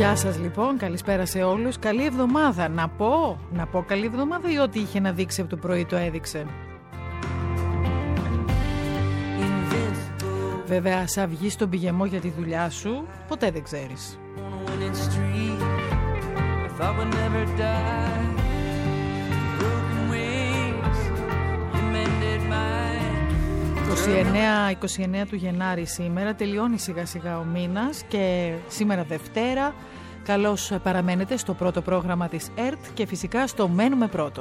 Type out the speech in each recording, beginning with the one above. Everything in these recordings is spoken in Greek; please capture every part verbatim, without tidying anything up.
Γεια σας λοιπόν, καλησπέρα σε όλους. Καλή εβδομάδα. Να πω, να πω καλή εβδομάδα ή ό,τι είχε να δείξει από το πρωί το έδειξε. Βέβαια, σαν βγεις στον πηγεμό για τη δουλειά σου, ποτέ δεν ξέρεις. είκοσι εννέα του Γενάρη σήμερα, τελειώνει σιγά σιγά ο μήνας και σήμερα Δευτέρα. Καλώς παραμένετε στο πρώτο πρόγραμμα της ΕΡΤ και φυσικά στο Μένουμε Πρώτο.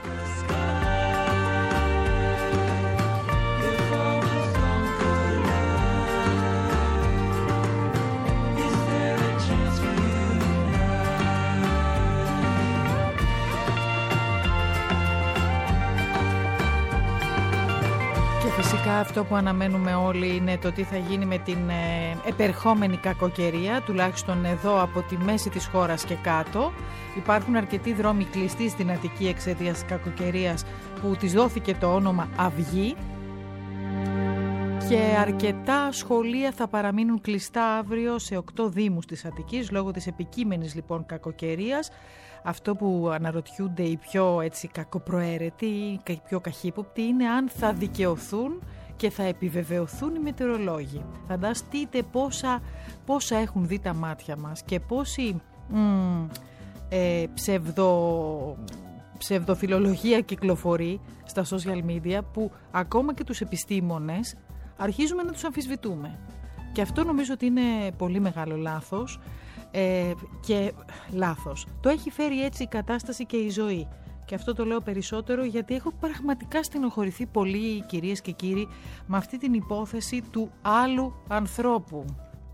Φυσικά αυτό που αναμένουμε όλοι είναι το τι θα γίνει με την ε, επερχόμενη κακοκαιρία, τουλάχιστον εδώ από τη μέση της χώρας και κάτω. Υπάρχουν αρκετοί δρόμοι κλειστοί στην Αττική εξαιτίας της κακοκαιρίας που της δόθηκε το όνομα Αυγή και αρκετά σχολεία θα παραμείνουν κλειστά αύριο σε οκτώ δήμους της Αττικής λόγω της επικείμενης λοιπόν κακοκαιρίας. Αυτό που αναρωτιούνται οι πιο έτσι κακοπροαίρετοι και οι πιο καχύποπτοι είναι αν θα δικαιωθούν και θα επιβεβαιωθούν οι μετεωρολόγοι. Φανταστείτε πόσα, πόσα έχουν δει τα μάτια μας και πόση μ, ε, ψευδο, ψευδοφιλολογία κυκλοφορεί στα social media που ακόμα και τους επιστήμονες αρχίζουμε να τους αμφισβητούμε. Και αυτό νομίζω ότι είναι πολύ μεγάλο λάθος. Ε, και λάθος. Το έχει φέρει έτσι η κατάσταση και η ζωή. Και αυτό το λέω περισσότερο γιατί έχω πραγματικά στενοχωρηθεί πολύ, κυρίες και κύριοι, με αυτή την υπόθεση του άλλου ανθρώπου.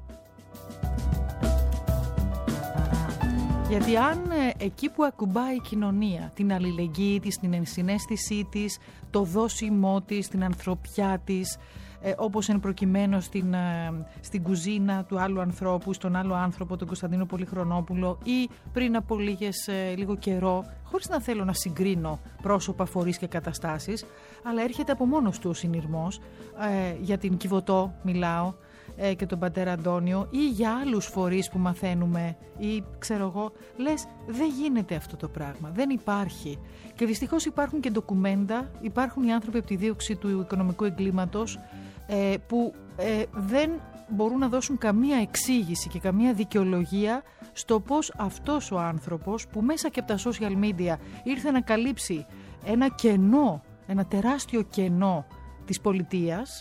Γιατί αν ε, εκεί που ακουμπάει η κοινωνία την αλληλεγγύη της, την ενσυναίσθησή της, το δώσιμό της, την ανθρωπιά της, Ε, όπως εν προκειμένου στην, ε, στην κουζίνα του άλλου ανθρώπου, στον άλλο άνθρωπο, τον Κωνσταντίνο Πολυχρονόπουλο ή πριν από λίγες, ε, λίγο καιρό, χωρίς να θέλω να συγκρίνω πρόσωπα, φορείς και καταστάσεις, αλλά έρχεται από μόνος του ο συνειρμός, ε, για την Κιβωτό μιλάω ε, και τον πατέρα Αντώνιο ή για άλλους φορείς που μαθαίνουμε ή ξέρω εγώ, λες δεν γίνεται αυτό το πράγμα, δεν υπάρχει. Και δυστυχώς υπάρχουν και ντοκουμέντα, υπάρχουν οι άνθρωποι από τη δίωξη του οικονομικού εγκλήματος ε, που ε, δεν μπορούν να δώσουν καμία εξήγηση και καμία δικαιολογία στο πώς αυτός ο άνθρωπος που μέσα και από τα social media ήρθε να καλύψει ένα κενό, ένα τεράστιο κενό της πολιτείας,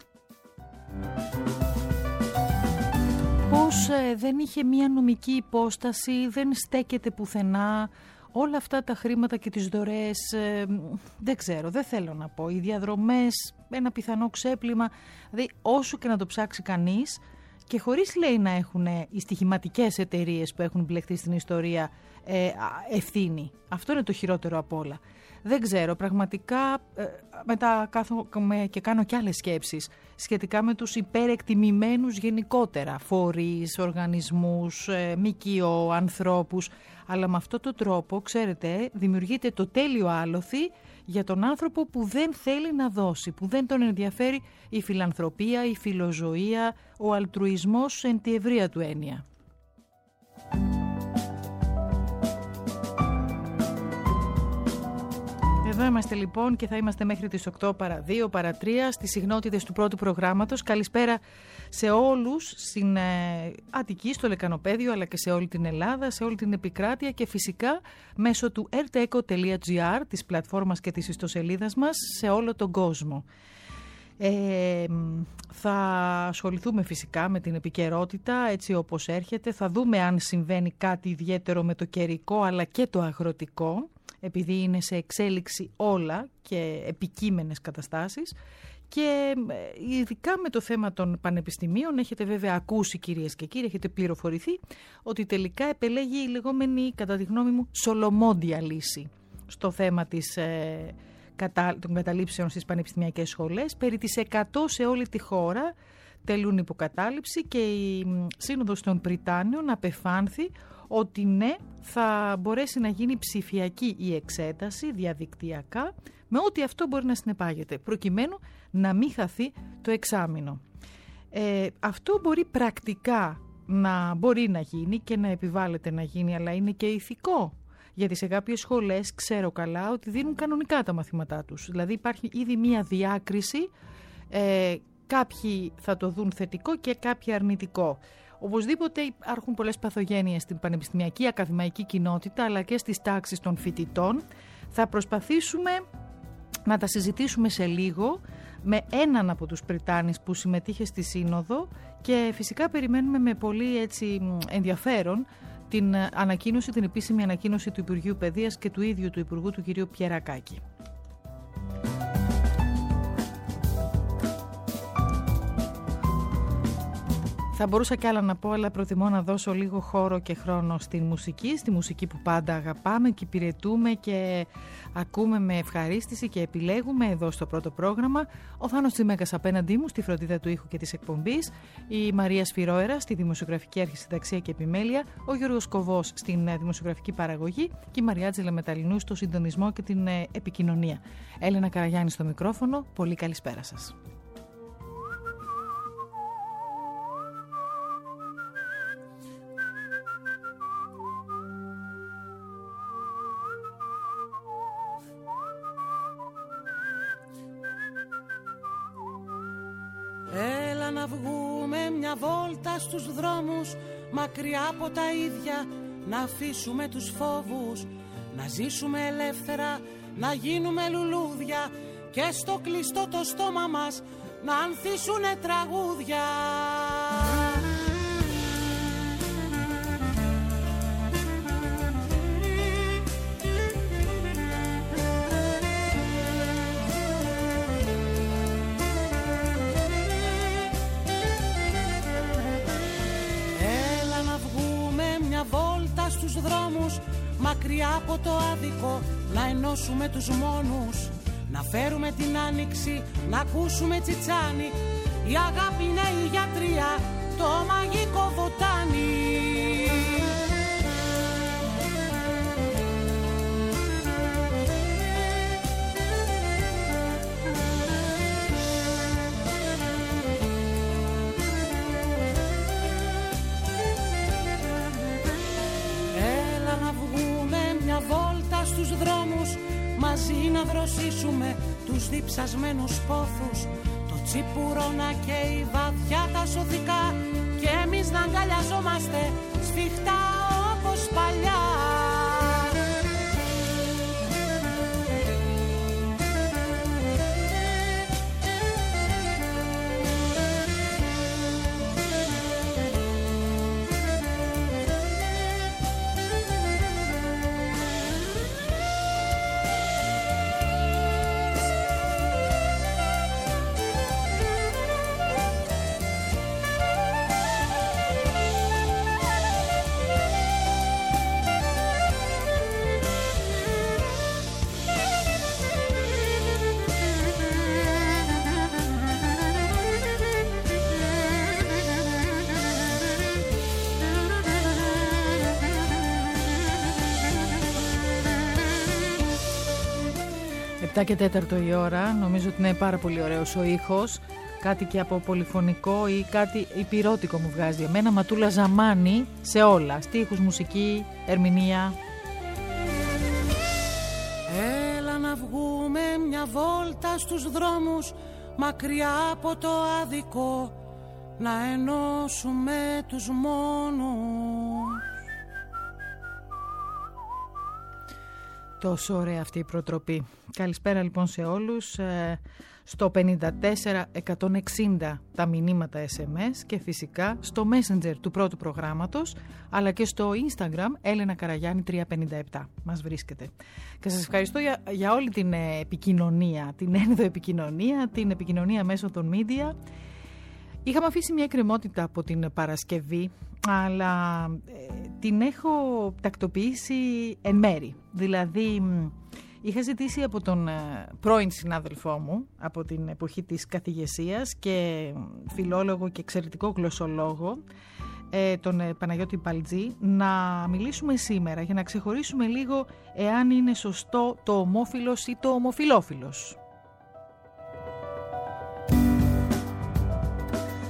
πώς ε, δεν είχε μια νομική υπόσταση, δεν στέκεται πουθενά. Όλα αυτά τα χρήματα και τις δωρεές, ε, δεν ξέρω, δεν θέλω να πω. Οι διαδρομές, ένα πιθανό ξέπλυμα, δηλαδή όσο και να το ψάξει κανείς και χωρίς λέει να έχουν οι στοιχηματικές εταιρείες που έχουν μπλεχτεί στην ιστορία ε, ευθύνη. Αυτό είναι το χειρότερο απ' όλα. Δεν ξέρω, πραγματικά ε, μετά κάθομαι και κάνω και άλλες σκέψεις σχετικά με τους υπερεκτιμημένους γενικότερα φορείς, οργανισμούς, ε, ΜΚΟ, ανθρώπους, αλλά με αυτόν τον τρόπο, ξέρετε, δημιουργείται το τέλειο άλοθη για τον άνθρωπο που δεν θέλει να δώσει, που δεν τον ενδιαφέρει η φιλανθρωπία, η φιλοζωία, ο αλτρουισμός εν τη ευρεία του έννοια. Εδώ είμαστε λοιπόν και θα είμαστε μέχρι τις οκτώ παρά δύο παρά τρία στις συχνότητες του πρώτου προγράμματος. Καλησπέρα σε όλους στην ε, Αττική, στο Λεκανοπέδιο, αλλά και σε όλη την Ελλάδα, σε όλη την επικράτεια και φυσικά μέσω του erteco τελεία gr, της πλατφόρμας και της ιστοσελίδας μας, σε όλο τον κόσμο. Ε, θα ασχοληθούμε φυσικά με την επικαιρότητα έτσι όπως έρχεται. Θα δούμε αν συμβαίνει κάτι ιδιαίτερο με το καιρικό αλλά και το αγροτικό, επειδή είναι σε εξέλιξη όλα και επικείμενες καταστάσεις. Και ειδικά με το θέμα των πανεπιστημίων έχετε βέβαια ακούσει, κυρίες και κύριοι, έχετε πληροφορηθεί ότι τελικά επελέγει η λεγόμενη, κατά τη γνώμη μου, σολομόντια λύση στο θέμα της, ε, κατα, των καταλήψεων στις πανεπιστημιακές σχολές. Περί τις εκατό σε όλη τη χώρα τελούν υποκατάληψη και η Σύνοδος των Πριτάνιων απεφάνθη ότι ναι, θα μπορέσει να γίνει ψηφιακή η εξέταση διαδικτυακά με ό,τι αυτό μπορεί να συνεπάγεται, προκειμένου να μην χαθεί το εξάμηνο. Ε, αυτό μπορεί πρακτικά να μπορεί να γίνει και να επιβάλλεται να γίνει, αλλά είναι και ηθικό. Γιατί σε κάποιες σχολές ξέρω καλά ότι δίνουν κανονικά τα μαθήματά τους. Δηλαδή υπάρχει ήδη μία διάκριση, ε, κάποιοι θα το δουν θετικό και κάποιοι αρνητικό. Οπωσδήποτε υπάρχουν πολλές παθογένειες στην πανεπιστημιακή ακαδημαϊκή κοινότητα, αλλά και στις τάξεις των φοιτητών. Θα προσπαθήσουμε να τα συζητήσουμε σε λίγο με έναν από τους πριτάνεις που συμμετείχε στη Σύνοδο και φυσικά περιμένουμε με πολύ έτσι ενδιαφέρον την ανακοίνωση, την επίσημη ανακοίνωση του Υπουργείου Παιδείας και του ίδιου του Υπουργού, του κυρίου Πιερακάκη. Θα μπορούσα κι άλλα να πω, αλλά προτιμώ να δώσω λίγο χώρο και χρόνο στην μουσική, στη μουσική που πάντα αγαπάμε και υπηρετούμε και ακούμε με ευχαρίστηση και επιλέγουμε εδώ στο πρώτο πρόγραμμα. Ο Θάνος Τσιμέκας απέναντί μου στη φροντίδα του ήχου και της εκπομπής, η Μαρία Σφυρόερα στη δημοσιογραφική αρχισυνταξία και επιμέλεια, ο Γιώργος Κοβός στην δημοσιογραφική παραγωγή και η Μαριάτζελα Μεταλλινού στο συντονισμό και την επικοινωνία. Έλενα Καραγιάννη στο μικρόφωνο, πολύ καλησπέρα σας. Έλα να βγούμε μια βόλτα στους δρόμους, μακριά από τα ίδια, να αφήσουμε τους φόβους, να ζήσουμε ελεύθερα, να γίνουμε λουλούδια και στο κλειστό το στόμα μας να ανθίσουνε τραγούδια. Στους δρόμους, μακριά από το άδικο, να ενώσουμε τους μόνους, να φέρουμε την άνοιξη, να ακούσουμε τσιτσάνι. Η αγάπη είναι η γιατρία, το μαγικό βοτάνι. Στους δρόμους, μαζί να δροσίσουμε τους διψασμένους πόθους, το τσίπουρο να καίει βαθιά τα σωθικά και εμείς να αγκαλιαζόμαστε σφιχτά όπως παλιά. επτά και τέταρτο η ώρα, νομίζω ότι είναι πάρα πολύ ωραίος ο ήχος, κάτι και από πολυφωνικό ή κάτι υπηρώτικο μου βγάζει εμένα. Ματούλα Ζαμάνη σε όλα, στίχους, μουσική, ερμηνεία. Έλα να βγούμε μια βόλτα στους δρόμους, μακριά από το άδικο, να ενώσουμε τους μόνους. Τόσο ωραία αυτή η προτροπή. Καλησπέρα λοιπόν σε όλους. Στο πενήντα τέσσερα εκατόν εξήντα τα μηνύματα ες εμ ες και φυσικά στο Messenger του πρώτου προγράμματος, αλλά και στο Instagram Έλενα Καραγιάννη τριακόσια πενήντα επτά μας βρίσκεται. Και σας ευχαριστώ για, για όλη την επικοινωνία, την ένδο επικοινωνία, την επικοινωνία μέσω των media. Είχαμε αφήσει μια εκκρεμότητα από την Παρασκευή, αλλά ε, την έχω τακτοποιήσει εν μέρη. Δηλαδή, είχα ζητήσει από τον ε, πρώην συνάδελφό μου, από την εποχή της καθηγεσίας και φιλόλογο και εξαιρετικό γλωσσολόγο, ε, τον ε, Παναγιώτη Παλτζή, να μιλήσουμε σήμερα για να ξεχωρίσουμε λίγο εάν είναι σωστό το ομόφιλος ή το ομοφιλόφιλος.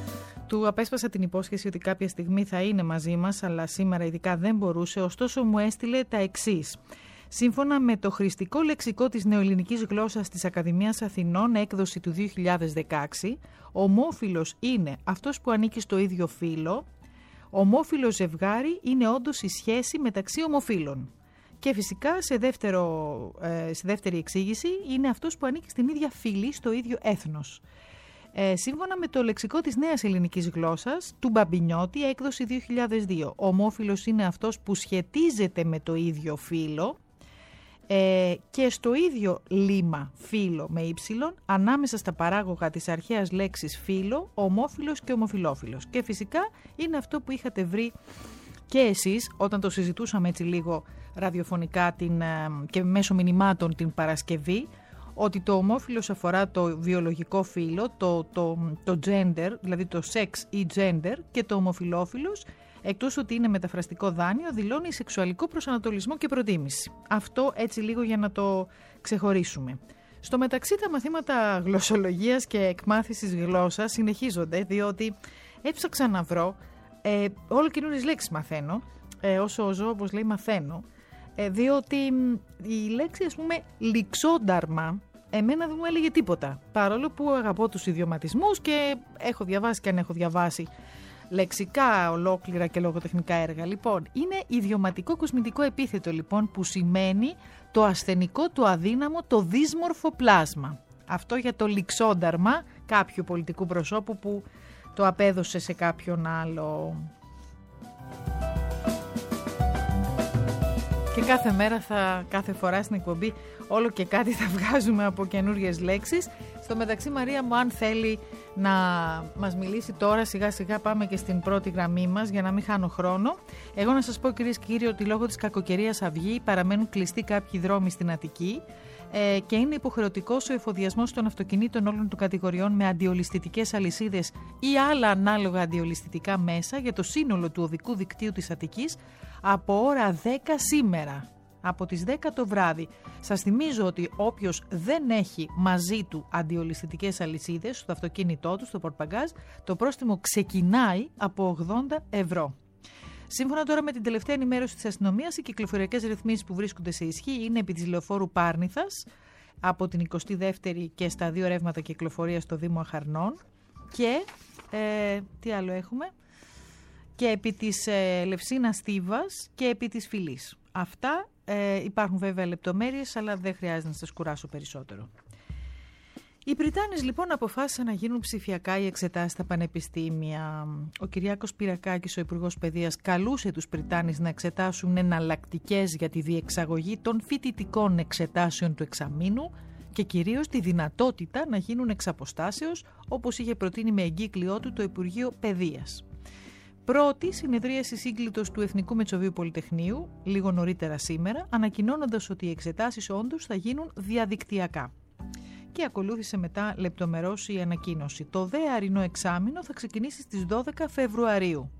Του απέσπασα την υπόσχεση ότι κάποια στιγμή θα είναι μαζί μας, αλλά σήμερα ειδικά δεν μπορούσε, ωστόσο μου έστειλε τα εξής. Σύμφωνα με το χρηστικό λεξικό της νεοελληνικής γλώσσας της Ακαδημίας Αθηνών, έκδοση του δύο χιλιάδες δεκαέξι, ομόφυλος είναι αυτός που ανήκει στο ίδιο φύλο. Ομόφυλο ζευγάρι είναι όντως η σχέση μεταξύ ομοφύλων. Και φυσικά σε, δεύτερο, ε, σε δεύτερη εξήγηση είναι αυτός που ανήκει στην ίδια φυλή, στο ίδιο έθνος. Ε, σύμφωνα με το λεξικό της νέας ελληνικής γλώσσας του Μπαμπινιώτη, έκδοση δύο χιλιάδες δύο, ομόφυλος είναι αυτός που σχετίζεται με το ίδιο φύλο ε, και στο ίδιο λίμα φύλο με ύψιλον, ανάμεσα στα παράγωγα της αρχαίας λέξης φύλο, ομόφυλος και ομοφυλόφυλος. Και φυσικά είναι αυτό που είχατε βρει και εσείς όταν το συζητούσαμε έτσι λίγο ραδιοφωνικά την, και μέσω μηνυμάτων την Παρασκευή, ότι το ομόφυλος αφορά το βιολογικό φύλο, το, το, το gender, δηλαδή το sex ή gender, και το ομοφυλόφυλος, εκτός ότι είναι μεταφραστικό δάνειο, δηλώνει σεξουαλικό προσανατολισμό και προτίμηση. Αυτό έτσι λίγο για να το ξεχωρίσουμε. Στο μεταξύ τα μαθήματα γλωσσολογίας και εκμάθησης γλώσσας συνεχίζονται, διότι έψαξα να βρω, ε, όλο καινούριες λέξεις μαθαίνω, ε, όσο ζω όπως λέει μαθαίνω, ε, διότι η λέξη ας πούμε λιξόνταρμα, εμένα δεν μου έλεγε τίποτα, παρόλο που αγαπώ τους ιδιωματισμούς και έχω διαβάσει και αν έχω διαβάσει λεξικά ολόκληρα και λογοτεχνικά έργα. Λοιπόν, είναι ιδιωματικό κοσμητικό επίθετο λοιπόν που σημαίνει το ασθενικό, το αδύναμο, το δύσμορφο πλάσμα. Αυτό για το λιξόνταρμα κάποιου πολιτικού προσώπου που το απέδωσε σε κάποιον άλλο. Και κάθε μέρα, θα, κάθε φορά στην εκπομπή, όλο και κάτι θα βγάζουμε από καινούριες λέξεις. Στο μεταξύ, Μαρία μου, αν θέλει να μας μιλήσει τώρα, σιγά σιγά πάμε και στην πρώτη γραμμή μας για να μην χάνω χρόνο. Εγώ να σας πω, κυρίες και κύριοι, ότι λόγω της κακοκαιρίας αυγή παραμένουν κλειστοί κάποιοι δρόμοι στην Αττική ε, και είναι υποχρεωτικός ο εφοδιασμός των αυτοκινήτων όλων των κατηγοριών με αντιολισθητικές αλυσίδες ή άλλα ανάλογα αντιολισθητικά μέσα για το σύνολο του οδικού δικτύου της Αττικής από ώρα δέκα σήμερα, από τις δέκα το βράδυ. Σας θυμίζω ότι όποιος δεν έχει μαζί του αντιολισθητικές αλυσίδες στο αυτοκίνητό του, στο πορτμπαγκάζ, το πρόστιμο ξεκινάει από ογδόντα ευρώ. Σύμφωνα τώρα με την τελευταία ενημέρωση της αστυνομίας, οι κυκλοφοριακές ρυθμίσεις που βρίσκονται σε ισχύ είναι επί της Λεωφόρου Πάρνηθας, από την εικοστή δεύτερη και στα δύο ρεύματα κυκλοφορίας στο Δήμο Αχαρνών και ε, τι άλλο έχουμε, και επί της ε, Λευσίνας Στίβας και επί της Φυλής. Αυτά ε, υπάρχουν βέβαια λεπτομέρειες, αλλά δεν χρειάζεται να σας κουράσω περισσότερο. Οι Πριτάνες λοιπόν αποφάσισαν να γίνουν ψηφιακά οι εξετάσεις στα πανεπιστήμια. Ο Κυριάκος Πυρακάκης, ο Υπουργός Παιδείας, καλούσε τους Πριτάνες να εξετάσουν εναλλακτικές για τη διεξαγωγή των φοιτητικών εξετάσεων του εξαμήνου και κυρίως τη δυνατότητα να γίνουν εξ αποστάσεως, όπως είχε προτείνει με εγκύκλειό του το Υπουργείο Παιδείας. Πρώτη συνεδρίαση σύγκλιτος του Εθνικού Μετσοβίου Πολυτεχνείου, λίγο νωρίτερα σήμερα, ανακοινώνοντας ότι οι εξετάσεις όντως θα γίνουν διαδικτυακά. Και ακολούθησε μετά λεπτομερώς η ανακοίνωση. Το δε αρινό εξάμηνο θα ξεκινήσει στις δώδεκα Φεβρουαρίου.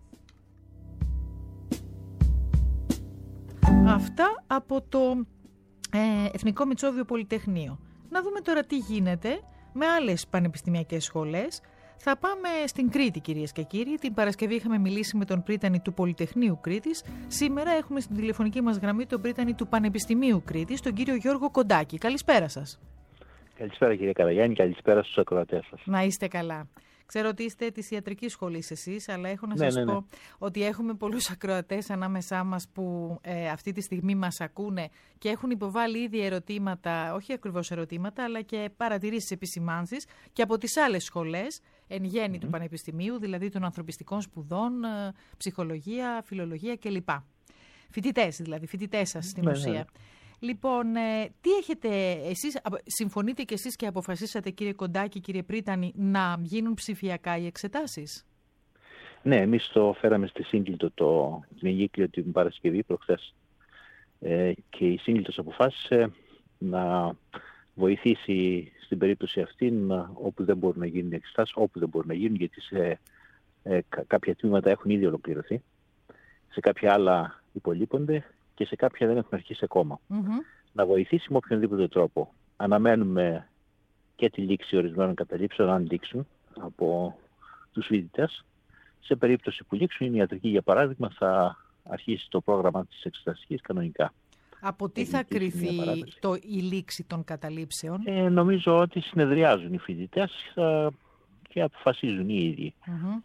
Αυτά από το ε, Εθνικό Μετσόβιο Πολυτεχνείο. Να δούμε τώρα τι γίνεται με άλλες πανεπιστημιακές σχολές. Θα πάμε στην Κρήτη, κυρίες και κύριοι. Την Παρασκευή είχαμε μιλήσει με τον πρίτανη του Πολυτεχνείου Κρήτης. Σήμερα έχουμε στην τηλεφωνική μας γραμμή τον πρίτανη του Πανεπιστημίου Κρήτης, τον κύριο Γιώργο Κοντάκη. Καλησπέρα σας. Καλησπέρα κύριε Καραγιάννη, καλησπέρα στους ακροατές σας. Να είστε καλά. Ξέρω ότι είστε της ιατρικής σχολής εσείς, αλλά έχω να ναι, σας ναι, ναι. πω ότι έχουμε πολλούς ακροατές ανάμεσά μας που ε, αυτή τη στιγμή μας ακούνε και έχουν υποβάλει ήδη ερωτήματα, όχι ακριβώς ερωτήματα, αλλά και παρατηρήσεις, επισημάνσεις και από τις άλλες σχολές εν γέννη mm-hmm. του Πανεπιστημίου, δηλαδή των ανθρωπιστικών σπουδών, ε, ψυχολογία, φιλολογία κλπ. Φοιτητές δηλαδή, φοιτητές σας στην ναι, ουσία. Ναι. Λοιπόν, ε, τι έχετε εσείς, συμφωνείτε κι εσείς και αποφασίσατε κύριε Κοντάκη, κύριε Πρίτανη, να γίνουν ψηφιακά οι εξετάσεις? Ναι, εμείς το φέραμε στη σύγκλιτο το, την εγκύκλιο την Παρασκευή προχθές ε, και η σύγκλιτος αποφάσισε να βοηθήσει στην περίπτωση αυτή να, όπου δεν μπορούν να γίνουν οι εξετάσεις, όπου δεν μπορούν να γίνουν, γιατί σε ε, κάποια τμήματα έχουν ήδη ολοκληρωθεί, σε κάποια άλλα υπολείπονται και σε κάποια δεν έχουν αρχίσει ακόμα. Mm-hmm. Να βοηθήσει με οποιονδήποτε τρόπο. Αναμένουμε και τη λήξη ορισμένων καταλήψεων, αν λήξουν, από τους φοιτητές. Σε περίπτωση που λήξουν, η ιατρική για παράδειγμα θα αρχίσει το πρόγραμμα της εξεταστικής κανονικά. Από τι θα κριθεί το, η λήξη των καταλήψεων? Ε, νομίζω ότι συνεδριάζουν οι φοιτητές ε, και αποφασίζουν οι ίδιοι. Mm-hmm.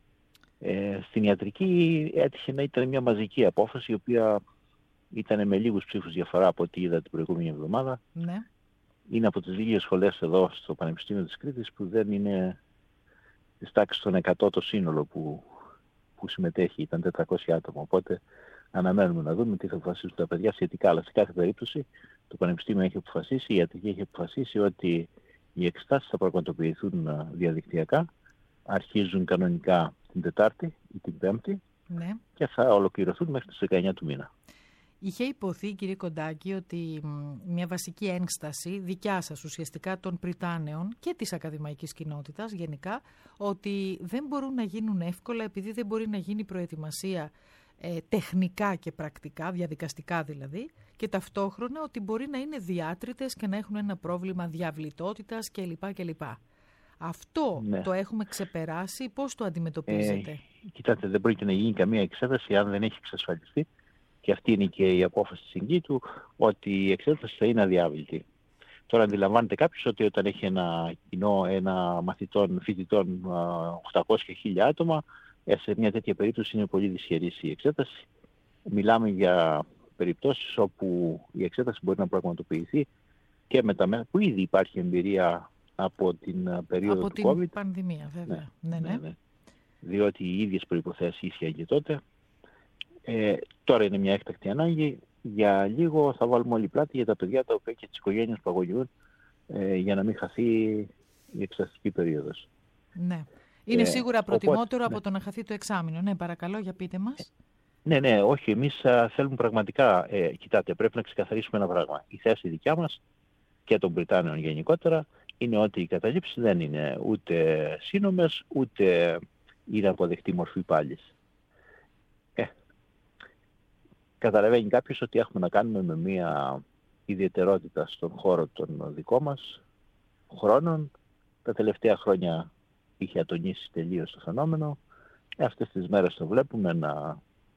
Ε, στην ιατρική έτυχε να ήταν μια μαζική απόφαση, η οποία ήταν με λίγους ψήφους διαφορά από ό,τι είδα την προηγούμενη εβδομάδα. Ναι. Είναι από τις λίγες σχολές εδώ στο Πανεπιστήμιο της Κρήτης που δεν είναι της τάξης των εκατό το σύνολο που, που συμμετέχει, ήταν τετρακόσια άτομα. Οπότε αναμένουμε να δούμε τι θα αποφασίσουν τα παιδιά σχετικά. Αλλά σε κάθε περίπτωση το Πανεπιστήμιο έχει αποφασίσει, η ιατρική έχει αποφασίσει ότι οι εξετάσεις θα πραγματοποιηθούν διαδικτυακά, αρχίζουν κανονικά την Τετάρτη ή την Πέμπτη, ναι, και θα ολοκληρωθούν μέχρι τις δεκαεννιά του μήνα. Είχε υποθεί, κύριε Κοντάκη, ότι μια βασική ένσταση δικιά σας, ουσιαστικά των Πριτάνεων και της ακαδημαϊκής κοινότητας γενικά, ότι δεν μπορούν να γίνουν εύκολα επειδή δεν μπορεί να γίνει προετοιμασία ε, τεχνικά και πρακτικά, διαδικαστικά δηλαδή, και ταυτόχρονα ότι μπορεί να είναι διάτριτες και να έχουν ένα πρόβλημα διαβλητότητας κλπ. κλπ. Αυτό ναι. το έχουμε ξεπεράσει, πώς το αντιμετωπίζετε? Ε, κοιτάτε, δεν πρόκειται να γίνει καμία εξέταση αν δεν έχει εξασφαλιστεί, και αυτή είναι και η απόφαση της συγκήτου, ότι η εξέταση θα είναι αδιάβλητη. Τώρα αντιλαμβάνεται κάποιος ότι όταν έχει ένα κοινό, ένα μαθητών, φοιτητών οκτακόσια χίλια άτομα, σε μια τέτοια περίπτωση είναι πολύ δυσχερής η εξέταση. Μιλάμε για περιπτώσεις όπου η εξέταση μπορεί να πραγματοποιηθεί και με τα μέσα, που ήδη υπάρχει εμπειρία από την περίοδο από του COVID. Από την πανδημία βέβαια. Ναι, ναι, ναι. ναι, ναι. Διότι οι ίδιες προϋποθέσεις ίσχυαν και τότε. Ε, τώρα είναι μια έκτακτη ανάγκη. Για λίγο θα βάλουμε όλη πλάτη για τα παιδιά τα οποία και τις οικογένειες που αγωνιούν, ε, για να μην χαθεί η εξεταστική περίοδος. Ναι. Είναι ε, σίγουρα προτιμότερο οπότε, από ναι. το να χαθεί το εξάμηνο. Ναι, παρακαλώ, για πείτε μας. Ναι, ναι, όχι. Εμείς α, θέλουμε πραγματικά, ε, κοιτάτε, πρέπει να ξεκαθαρίσουμε ένα πράγμα. Η θέση δικιά μας και των Πριτάνεων γενικότερα είναι ότι οι καταλήψεις δεν είναι ούτε σύνομες, ούτε είναι αποδεκτή μορφή πάλης. Ε, καταλαβαίνει κάποιος ότι έχουμε να κάνουμε με μια ιδιαιτερότητα στον χώρο των δικών μας χρόνων. Τα τελευταία χρόνια είχε ατονίσει τελείως το φαινόμενο. Ε, αυτές τις μέρες το βλέπουμε να,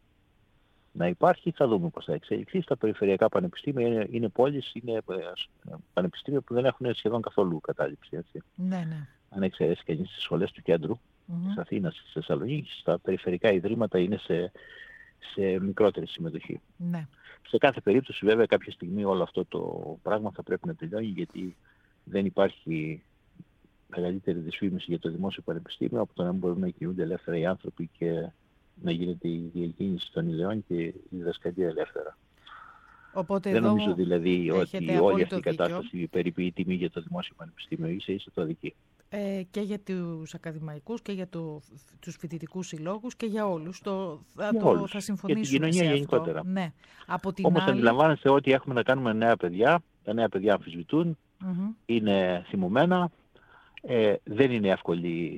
να υπάρχει. Θα δούμε πώς θα εξελιχθεί. Στα περιφερειακά πανεπιστήμια είναι, είναι πόλεις, είναι πανεπιστήμια που δεν έχουν σχεδόν καθόλου κατάληψη. Έτσι. Ναι, ναι. Αν εξαιρέσει κανείς τις σχολές του κέντρου, mm-hmm. της Αθήνας, της Θεσσαλονίκης, τα περιφερειακά ιδρύματα είναι σε, σε μικρότερη συμμετοχή. Ναι. Σε κάθε περίπτωση βέβαια κάποια στιγμή όλο αυτό το πράγμα θα πρέπει να τελειώνει, γιατί δεν υπάρχει μεγαλύτερη δυσφήμιση για το δημόσιο πανεπιστήμιο από το να μην μπορούν να κινούνται ελεύθερα οι άνθρωποι και να γίνεται η διακίνηση των ιδεών και η διδασκαλία ελεύθερα. Οπότε δεν εδώ νομίζω δηλαδή ότι όλη αυτή η κατάσταση δίκιο. περιποιεί τιμή για το δημόσιο πανεπιστήμιο, ίσα ίσα το αδικεί. Ε, και για τους ακαδημαϊκούς και για το, τους φοιτητικούς συλλόγους και για όλους. Το, θα, για το, όλους. θα συμφωνήσουμε για την κοινωνία σε γενικότερα. Αυτό. Ναι. Από την Όμως άλλη... αντιλαμβάνεστε ότι έχουμε να κάνουμε νέα παιδιά, τα νέα παιδιά αμφισβητούν, mm-hmm. είναι θυμωμένα, ε, δεν είναι εύκολη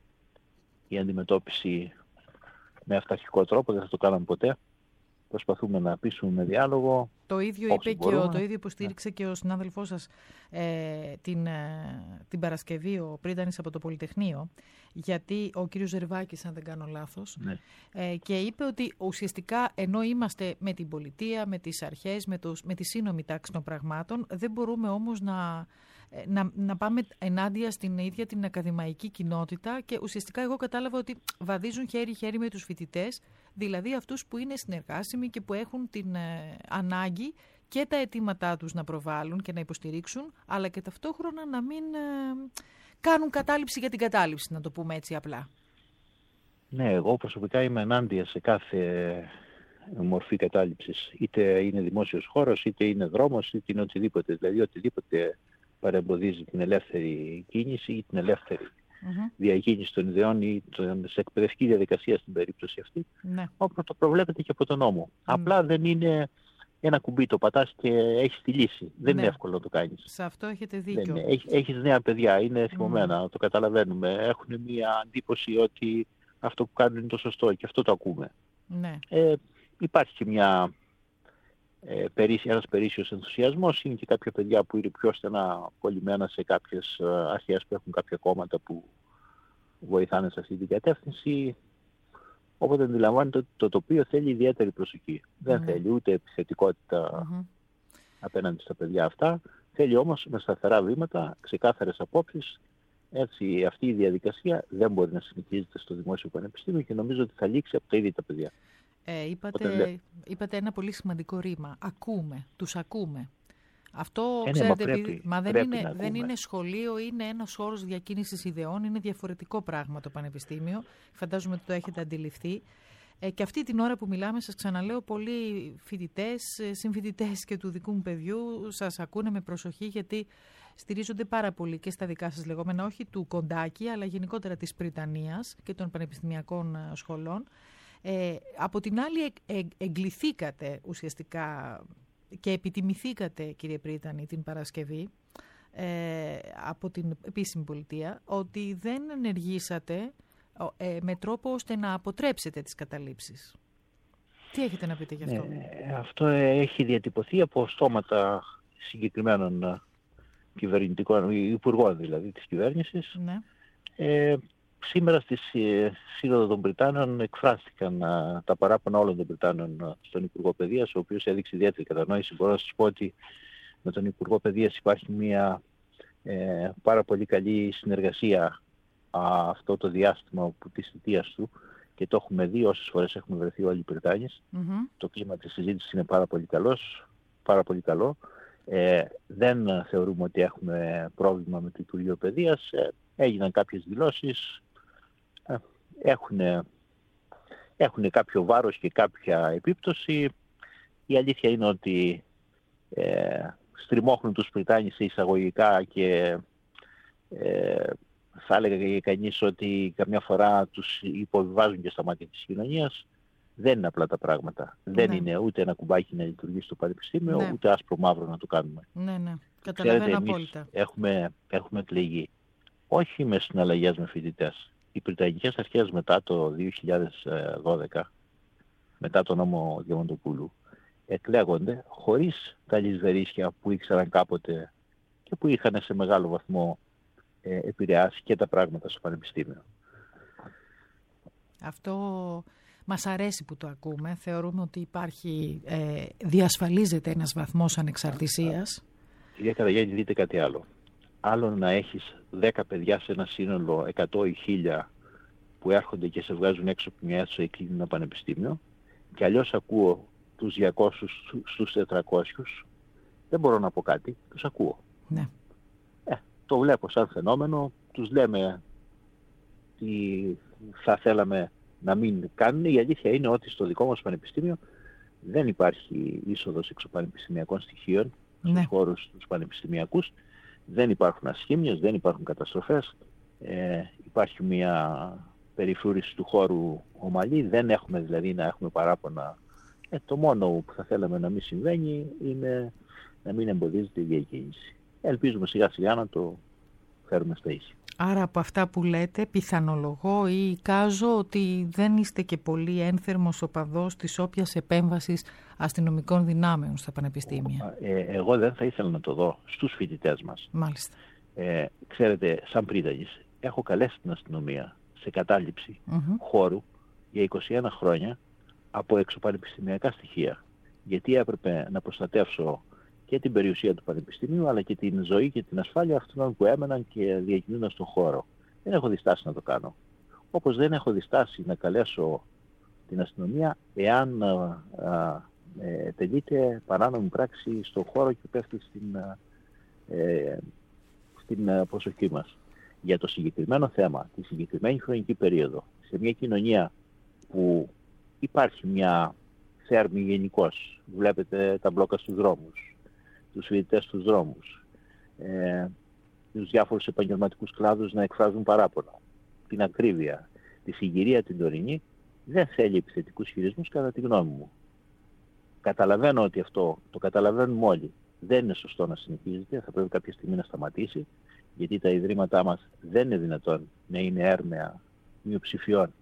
η αντιμετώπιση με αυταρχικό τρόπο, δεν θα το κάναμε ποτέ. Προσπαθούμε να πείσουμε με διάλογο. Το ίδιο είπε και ο, το ίδιο υποστήριξε yeah. και ο συνάδελφός σας ε, την, ε, την Παρασκευή, ο Πρίτανης από το Πολυτεχνείο, γιατί ο κύριος Ζερβάκης, αν δεν κάνω λάθος, yeah. ε, και είπε ότι ουσιαστικά ενώ είμαστε με την πολιτεία, με τις αρχές, με, τους, με τη σύνομη τάξη των πραγμάτων, δεν μπορούμε όμως να, να, να πάμε ενάντια στην ίδια την ακαδημαϊκή κοινότητα, και ουσιαστικά εγώ κατάλαβα ότι βαδίζουν χέρι-χέρι με τους φοιτητές, δηλαδή αυτούς που είναι συνεργάσιμοι και που έχουν την ε, ανάγκη και τα αιτήματά τους να προβάλλουν και να υποστηρίξουν, αλλά και ταυτόχρονα να μην ε, κάνουν κατάληψη για την κατάληψη, να το πούμε έτσι απλά. Ναι, εγώ προσωπικά είμαι ενάντια σε κάθε μορφή κατάληψης. Είτε είναι δημόσιος χώρος, είτε είναι δρόμος, είτε είναι οτιδήποτε. Δηλαδή οτιδήποτε παρεμποδίζει την ελεύθερη κίνηση ή την ελεύθερη mm-hmm. διακίνηση των ιδεών ή σε εκπαιδευτική διαδικασία στην περίπτωση αυτή, ναι. όπως το προβλέπεται και από τον νόμο. Mm. Απλά δεν είναι ένα κουμπί, το πατάς και έχεις τη λύση. Δεν ναι. είναι εύκολο να το κάνεις. Σε αυτό έχετε δίκιο. Έχ, έχεις νέα παιδιά, είναι θυμωμένα, mm. το καταλαβαίνουμε. Έχουν μια εντύπωση ότι αυτό που κάνουν είναι το σωστό και αυτό το ακούμε. Ναι. Ε, υπάρχει και μια, ε, ένας περίσσιος ενθουσιασμός. Είναι και κάποια παιδιά που είναι πιο στενά κολλημένα σε κάποιες αρχές που έχουν κάποια κόμματα που βοηθάνε σε αυτή την κατεύθυνση. Οπότε αντιλαμβάνεται ότι το τοπίο θέλει ιδιαίτερη προσοχή. Mm. Δεν θέλει ούτε επιθετικότητα mm-hmm. απέναντι στα παιδιά αυτά. Θέλει όμως με σταθερά βήματα, ξεκάθαρες απόψεις. Έτσι, αυτή η διαδικασία δεν μπορεί να συνεχίζεται στο Δημόσιο Πανεπιστήμιο και νομίζω ότι θα λήξει από τα ίδια τα παιδιά. Ε, είπατε, Όταν... είπατε ένα πολύ σημαντικό ρήμα. Ακούμε, τους ακούμε. Αυτό, ε, ναι, ξέρετε, μα, πρέπει, επειδή, μα δεν, είναι, δεν είναι σχολείο, είναι ένας χώρος διακίνησης ιδεών, είναι διαφορετικό πράγμα το Πανεπιστήμιο. Φαντάζομαι ότι το έχετε αντιληφθεί. Ε, και αυτή την ώρα που μιλάμε, σας ξαναλέω, πολλοί φοιτητές, συμφοιτητές και του δικού μου παιδιού σας ακούνε με προσοχή, γιατί στηρίζονται πάρα πολύ και στα δικά σας λεγόμενα, όχι του Κοντάκη, αλλά γενικότερα της Πριτανίας και των πανεπιστημιακών σχολών. Ε, από την άλλη, ε, ε, εγκληθήκατε ουσιαστικά και επιτιμηθήκατε, κύριε Πρίτανη, την Παρασκευή ε, από την επίσημη πολιτεία, ότι δεν ενεργήσατε ε, με τρόπο ώστε να αποτρέψετε τις καταλήψεις. Τι έχετε να πείτε γι' αυτό? Ε, αυτό έχει διατυπωθεί από στόματα συγκεκριμένων κυβερνητικών, υπουργών δηλαδή της κυβέρνησης. Ναι. Ε, σήμερα στη Σύνοδο των Πριτάνων εκφράστηκαν α, τα παράπονα όλων των Πριτάνων α, στον Υπουργό Παιδείας, ο οποίος έδειξε ιδιαίτερη κατανόηση. Μπορώ να σας πω ότι με τον Υπουργό Παιδείας υπάρχει μια ε, πάρα πολύ καλή συνεργασία α, αυτό το διάστημα που της θητείας του, και το έχουμε δει όσες φορές έχουμε βρεθεί όλοι οι Πριτάνες. Mm-hmm. Το κλίμα της συζήτησης είναι πάρα πολύ καλός, πάρα πολύ καλό. Ε, δεν θεωρούμε ότι έχουμε πρόβλημα με το Υπουργείο Παιδείας. Ε, έγιναν κάποιες δηλώσεις, ε, έχουν, έχουν κάποιο βάρος και κάποια επίπτωση. Η αλήθεια είναι ότι ε, στριμώχνουν τους Πριτάνης εισαγωγικά και ε, θα έλεγα και κανείς ότι καμιά φορά τους υποβιβάζουν και στα μάτια της κοινωνίας. Δεν είναι απλά τα πράγματα. Ναι. Δεν είναι ούτε ένα κουμπάκι να λειτουργήσει στο Πανεπιστήμιο, ναι. ούτε άσπρο μαύρο να το κάνουμε. Ναι, ναι. Καταλαβαίνω απόλυτα. Έχουμε, έχουμε εκλεγεί όχι με συναλλαγές με φοιτητές. Οι Πριτανικές αρχές μετά το δύο χιλιάδες δώδεκα, μετά τον νόμο Διαμαντοπούλου, εκλέγονται χωρίς τα λησβερίσια που ήξεραν κάποτε και που είχαν σε μεγάλο βαθμό ε, επηρεάσει και τα πράγματα στο Πανεπιστήμιο. Αυτό μας αρέσει που το ακούμε. Θεωρούμε ότι υπάρχει, ε, διασφαλίζεται ένας βαθμός ανεξαρτησίας. Κυρία Καραγιάννη, δείτε κάτι άλλο. Άλλο να έχεις δέκα παιδιά σε ένα σύνολο εκατό ή χίλια που έρχονται και σε βγάζουν έξω από μια αίθουσα ή κλείνουν ένα πανεπιστήμιο, και αλλιώς ακούω τους διακόσιους στους τετρακόσιους. Δεν μπορώ να πω κάτι, τους ακούω. Ναι. Ε, το βλέπω σαν φαινόμενο, τους λέμε τι θα θέλαμε να μην κάνουν. Η αλήθεια είναι ότι στο δικό μας πανεπιστήμιο δεν υπάρχει είσοδος εξωπανεπιστημιακών στοιχείων στους ναι. χώρους τους πανεπιστημιακούς. Δεν υπάρχουν ασχήμιες, δεν υπάρχουν καταστροφές. Ε, υπάρχει μια περιφρούρηση του χώρου ομαλή. Δεν έχουμε δηλαδή να έχουμε παράπονα. Ε, το μόνο που θα θέλαμε να μην συμβαίνει είναι να μην εμποδίζεται η διακίνηση. Ελπίζουμε σιγά σιγά να το φέρουμε στα ίσια. Άρα από αυτά που λέτε πιθανολογώ ή εικάζω ότι δεν είστε και πολύ ένθερμος οπαδός της όποιας επέμβασης αστυνομικών δυνάμεων στα πανεπιστήμια. Ε, εγώ δεν θα ήθελα να το δω στους φοιτητές μας. Μάλιστα. Ε, ξέρετε, σαν Πρίτανης, έχω καλέσει την αστυνομία σε κατάληψη mm-hmm. χώρου για είκοσι ένα χρόνια από εξωπανεπιστημιακά στοιχεία. Γιατί έπρεπε να προστατεύσω και την περιουσία του Πανεπιστημίου, αλλά και την ζωή και την ασφάλεια αυτών που έμεναν και διακινούνταν στον χώρο. Δεν έχω διστάσει να το κάνω. Όπως δεν έχω διστάσει να καλέσω την αστυνομία εάν α, α, ε, τελείται παράνομη πράξη στον χώρο και πέφτει στην, ε, στην προσοχή μας. Για το συγκεκριμένο θέμα, τη συγκεκριμένη χρονική περίοδο, σε μια κοινωνία που υπάρχει μια θέρμη γενικώς, βλέπετε τα μπλόκα στους δρόμους, τους φοιτητές στους δρόμους, ε, τους διάφορους επαγγελματικούς κλάδους να εκφράζουν παράπονα, την ακρίβεια, τη συγκυρία την τωρινή, δεν θέλει επιθετικούς χειρισμούς κατά τη γνώμη μου. Καταλαβαίνω ότι αυτό, το καταλαβαίνουμε όλοι, δεν είναι σωστό να συνεχίζεται, θα πρέπει κάποια στιγμή να σταματήσει, γιατί τα ιδρύματά μας δεν είναι δυνατόν να είναι έρμεα μειοψηφιών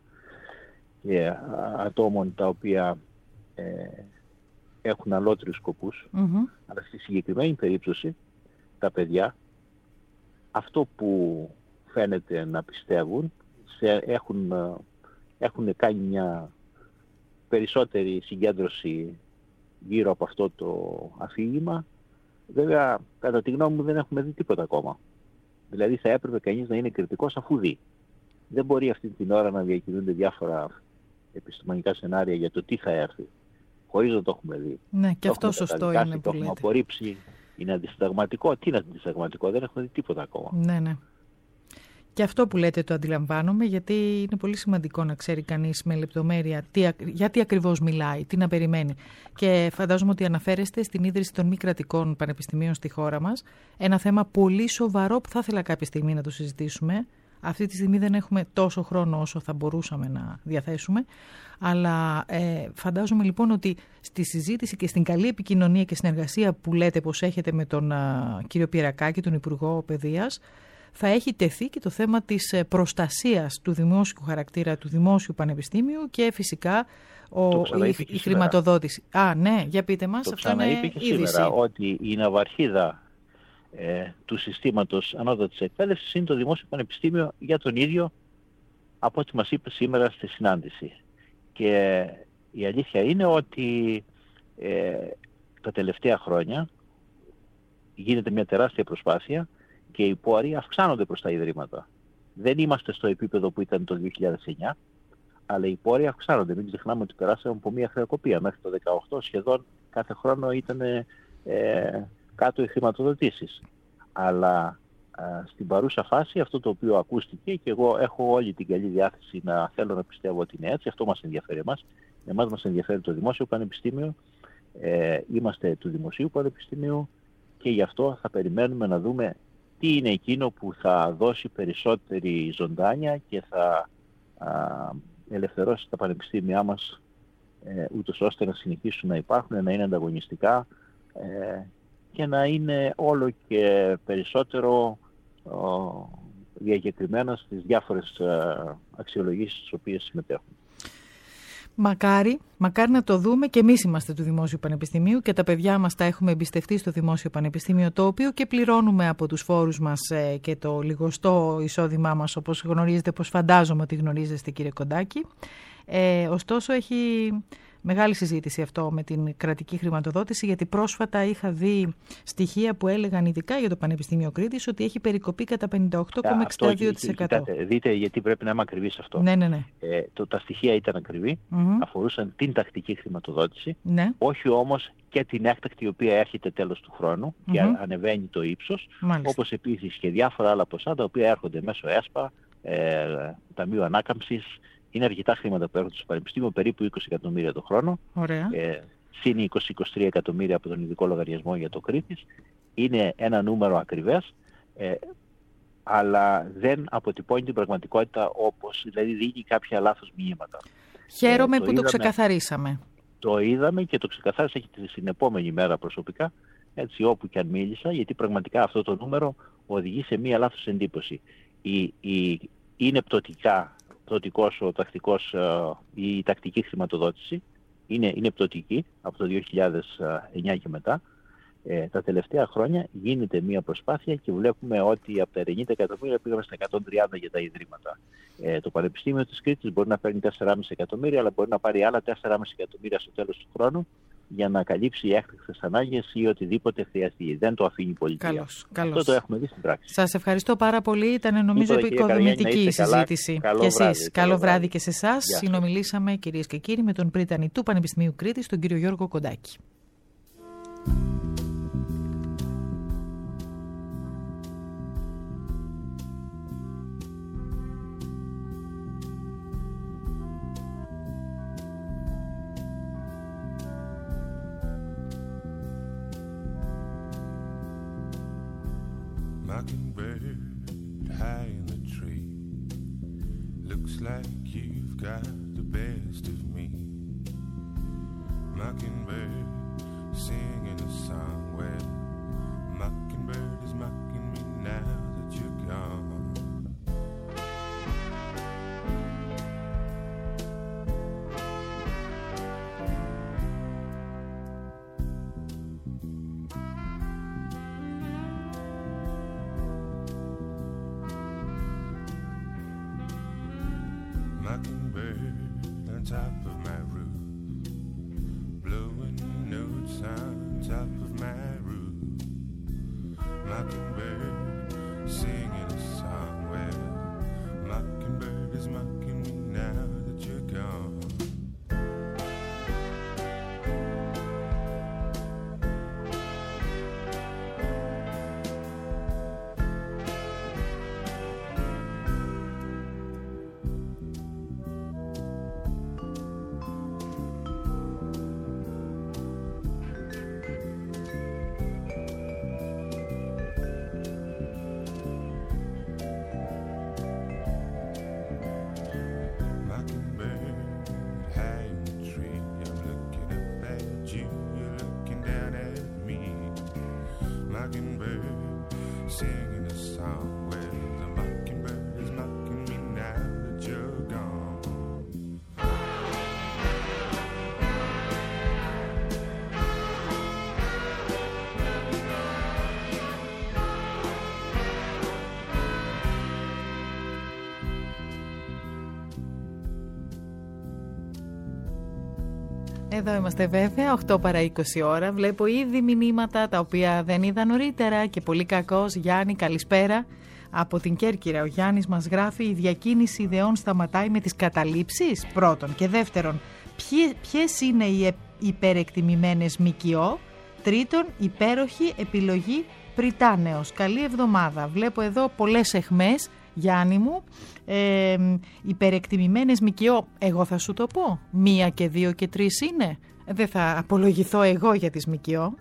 και ατόμων τα οποία ε, έχουν αλότριους σκοπούς, mm-hmm. αλλά στη συγκεκριμένη περίπτωση τα παιδιά αυτό που φαίνεται να πιστεύουν έχουν, έχουν κάνει μια περισσότερη συγκέντρωση γύρω από αυτό το αφήγημα. Βέβαια, κατά τη γνώμη μου δεν έχουμε δει τίποτα ακόμα. Δηλαδή θα έπρεπε κανείς να είναι κριτικός αφού δει. Δεν μπορεί αυτή την ώρα να διακινούνται διάφορα επιστημονικά σενάρια για το τι θα έρθει, χωρίς να το έχουμε δει. Ναι, και το αυτό σωστό είναι που το έχουμε απορρίψει, είναι αντισυνταγματικό. Τι είναι αντισυνταγματικό, δεν έχουμε δει τίποτα ακόμα. Ναι, ναι. Και αυτό που λέτε το αντιλαμβάνομαι, γιατί είναι πολύ σημαντικό να ξέρει κανείς με λεπτομέρεια τι, γιατί ακριβώς μιλάει, τι να περιμένει. Και φαντάζομαι ότι αναφέρεστε στην ίδρυση των μη κρατικών πανεπιστημίων στη χώρα μας. Ένα θέμα πολύ σοβαρό που θα ήθελα κάποια στιγμή να το συζητήσουμε. Αυτή τη στιγμή δεν έχουμε τόσο χρόνο όσο θα μπορούσαμε να διαθέσουμε. Αλλά ε, φαντάζομαι λοιπόν ότι στη συζήτηση και στην καλή επικοινωνία και συνεργασία που λέτε πως έχετε με τον α, κύριο Πιερακάκη, τον Υπουργό Παιδείας, θα έχει τεθεί και το θέμα της προστασίας του δημόσιου χαρακτήρα του δημόσιου πανεπιστήμιου και φυσικά ο, η, η χρηματοδότηση. Α, ναι, για πείτε μας. Το αυτό είναι ξαναείπε και είδηση. Σήμερα ότι η ναυαρχίδα ε, του συστήματος ανώτατης εκπαίδευσης είναι το Δημόσιο Πανεπιστήμιο για τον ίδιο, από ό,τι μας είπε σήμερα στη συνάντηση. Και η αλήθεια είναι ότι ε, τα τελευταία χρόνια γίνεται μια τεράστια προσπάθεια και οι πόροι αυξάνονται προς τα ιδρύματα. Δεν είμαστε στο επίπεδο που ήταν το δύο χιλιάδες εννιά, αλλά οι πόροι αυξάνονται. Μην ξεχνάμε ότι περάσαμε από μια χρεοκοπία. Μέχρι το δύο χιλιάδες δεκαοκτώ σχεδόν κάθε χρόνο ήταν ε, κάτω οι χρηματοδοτήσεις. Αλλά α, στην παρούσα φάση αυτό το οποίο ακούστηκε, και εγώ έχω όλη την καλή διάθεση να θέλω να πιστεύω ότι είναι έτσι, αυτό μας ενδιαφέρει εμάς. Εμάς μας ενδιαφέρει το Δημόσιο Πανεπιστήμιο, ε, είμαστε του Δημοσίου Πανεπιστημίου και γι' αυτό θα περιμένουμε να δούμε τι είναι εκείνο που θα δώσει περισσότερη ζωντάνια και θα α, ελευθερώσει τα πανεπιστήμια μας ε, ούτως ώστε να συνεχίσουν να υπάρχουν, να είναι ανταγωνιστικά ε, και να είναι όλο και περισσότερο ε, διακεκριμένα στις διάφορες ε, αξιολογήσεις στις οποίες συμμετέχουν. Μακάρι, μακάρι να το δούμε, και εμείς είμαστε του Δημόσιου Πανεπιστημίου και τα παιδιά μας τα έχουμε εμπιστευτεί στο Δημόσιο Πανεπιστήμιο, το οποίο και πληρώνουμε από τους φόρους μας και το λιγοστό εισόδημά μας, όπως γνωρίζετε, όπως φαντάζομαι ότι γνωρίζετε, κύριε Κοντάκη. Ε, ωστόσο έχει μεγάλη συζήτηση αυτό με την κρατική χρηματοδότηση, γιατί πρόσφατα είχα δει στοιχεία που έλεγαν ειδικά για το Πανεπιστήμιο Κρήτης ότι έχει περικοπεί κατά πενήντα οκτώ κόμμα εξήντα δύο τοις εκατό. Κοιτάτε, δείτε γιατί πρέπει να είμαι ακριβής αυτό. Ναι, ναι, ναι. Ε, το, τα στοιχεία ήταν ακριβή, mm-hmm. αφορούσαν την τακτική χρηματοδότηση, ναι. όχι όμως και την έκτακτη η οποία έρχεται τέλος του χρόνου mm-hmm. και ανεβαίνει το ύψος, Μάλιστα. όπως επίσης και διάφορα άλλα ποσά τα οποία έρχονται μέσω ΕΣΠΑ, ε, Ταμείου Ανάκαμψης. Είναι αρκετά χρήματα που έρχονται στο Πανεπιστήμιο, περίπου είκοσι εκατομμύρια το χρόνο. Ωραία. Ε, συν είκοσι με είκοσι τρία εκατομμύρια από τον ειδικό λογαριασμό για το Κρήτης. Είναι ένα νούμερο ακριβές, ε, αλλά δεν αποτυπώνει την πραγματικότητα όπως, δηλαδή δίνει κάποια λάθος μηνύματα. Χαίρομαι ε, το που είδαμε, το ξεκαθαρίσαμε. Το είδαμε και το ξεκαθάρισα και την επόμενη μέρα προσωπικά, έτσι όπου και αν μίλησα, γιατί πραγματικά αυτό το νούμερο οδηγεί σε μία λάθος εντύπωση. Η, η, είναι πτωτικά πτωτικός ο τακτικός, η τακτική χρηματοδότηση, είναι, είναι πτωτική από το δύο χιλιάδες εννιά και μετά. Ε, τα τελευταία χρόνια γίνεται μια προσπάθεια και βλέπουμε ότι από τα ενενήντα εκατομμύρια πήγαμε στα εκατόν τριάντα για τα ιδρύματα. Ε, το Πανεπιστήμιο της Κρήτης μπορεί να παίρνει τέσσερα κόμμα πέντε εκατομμύρια, αλλά μπορεί να πάρει άλλα τέσσερα κόμμα πέντε εκατομμύρια στο τέλος του χρόνου για να καλύψει έκτακτες ανάγκες ή οτιδήποτε χρειαστεί. Δεν το αφήνει η πολιτεία. Καλώς, καλώς. Αυτό το έχουμε δει στην πράξη. Σας ευχαριστώ πάρα πολύ. Ήταν νομίζω επικοδομητική η συζήτηση. Καλό και βράδυ, εσείς. Καλό βράδυ, βράδυ και σε εσάς. Συνομιλήσαμε, κυρίες και κύριοι, με τον πρίτανη του Πανεπιστημίου Κρήτης, τον κύριο Γιώργο Κοντάκη. Mockingbird high in the tree, looks like you've got the best of me. Mockingbird singing a song, well, Mockingbird is mocking me now that you're gone. on top of my roof, blowing notes on top of my roof. Mockingbird singing a song. Well, mockingbird is mocking me now that you're gone. Εδώ είμαστε βέβαια, οκτώ παρά είκοσι ώρα. Βλέπω ήδη μηνύματα τα οποία δεν είδα νωρίτερα και πολύ κακός. Γιάννη, καλησπέρα. Από την Κέρκυρα ο Γιάννης μας γράφει: η διακίνηση ιδεών σταματάει με τις καταλήψεις, πρώτον. Και δεύτερον, ποιες είναι οι υπερεκτιμημένες ΜΚΟ. Τρίτον, υπέροχη επιλογή Πριτάνεως. Καλή εβδομάδα. Βλέπω εδώ πολλές εχμές, Γιάννη μου. Ε, υπερεκτιμημένες ΜΚΟ, εγώ θα σου το πω. Μία και δύο και τρεις είναι. Δεν θα απολογηθώ εγώ για τις ΜΚΟ.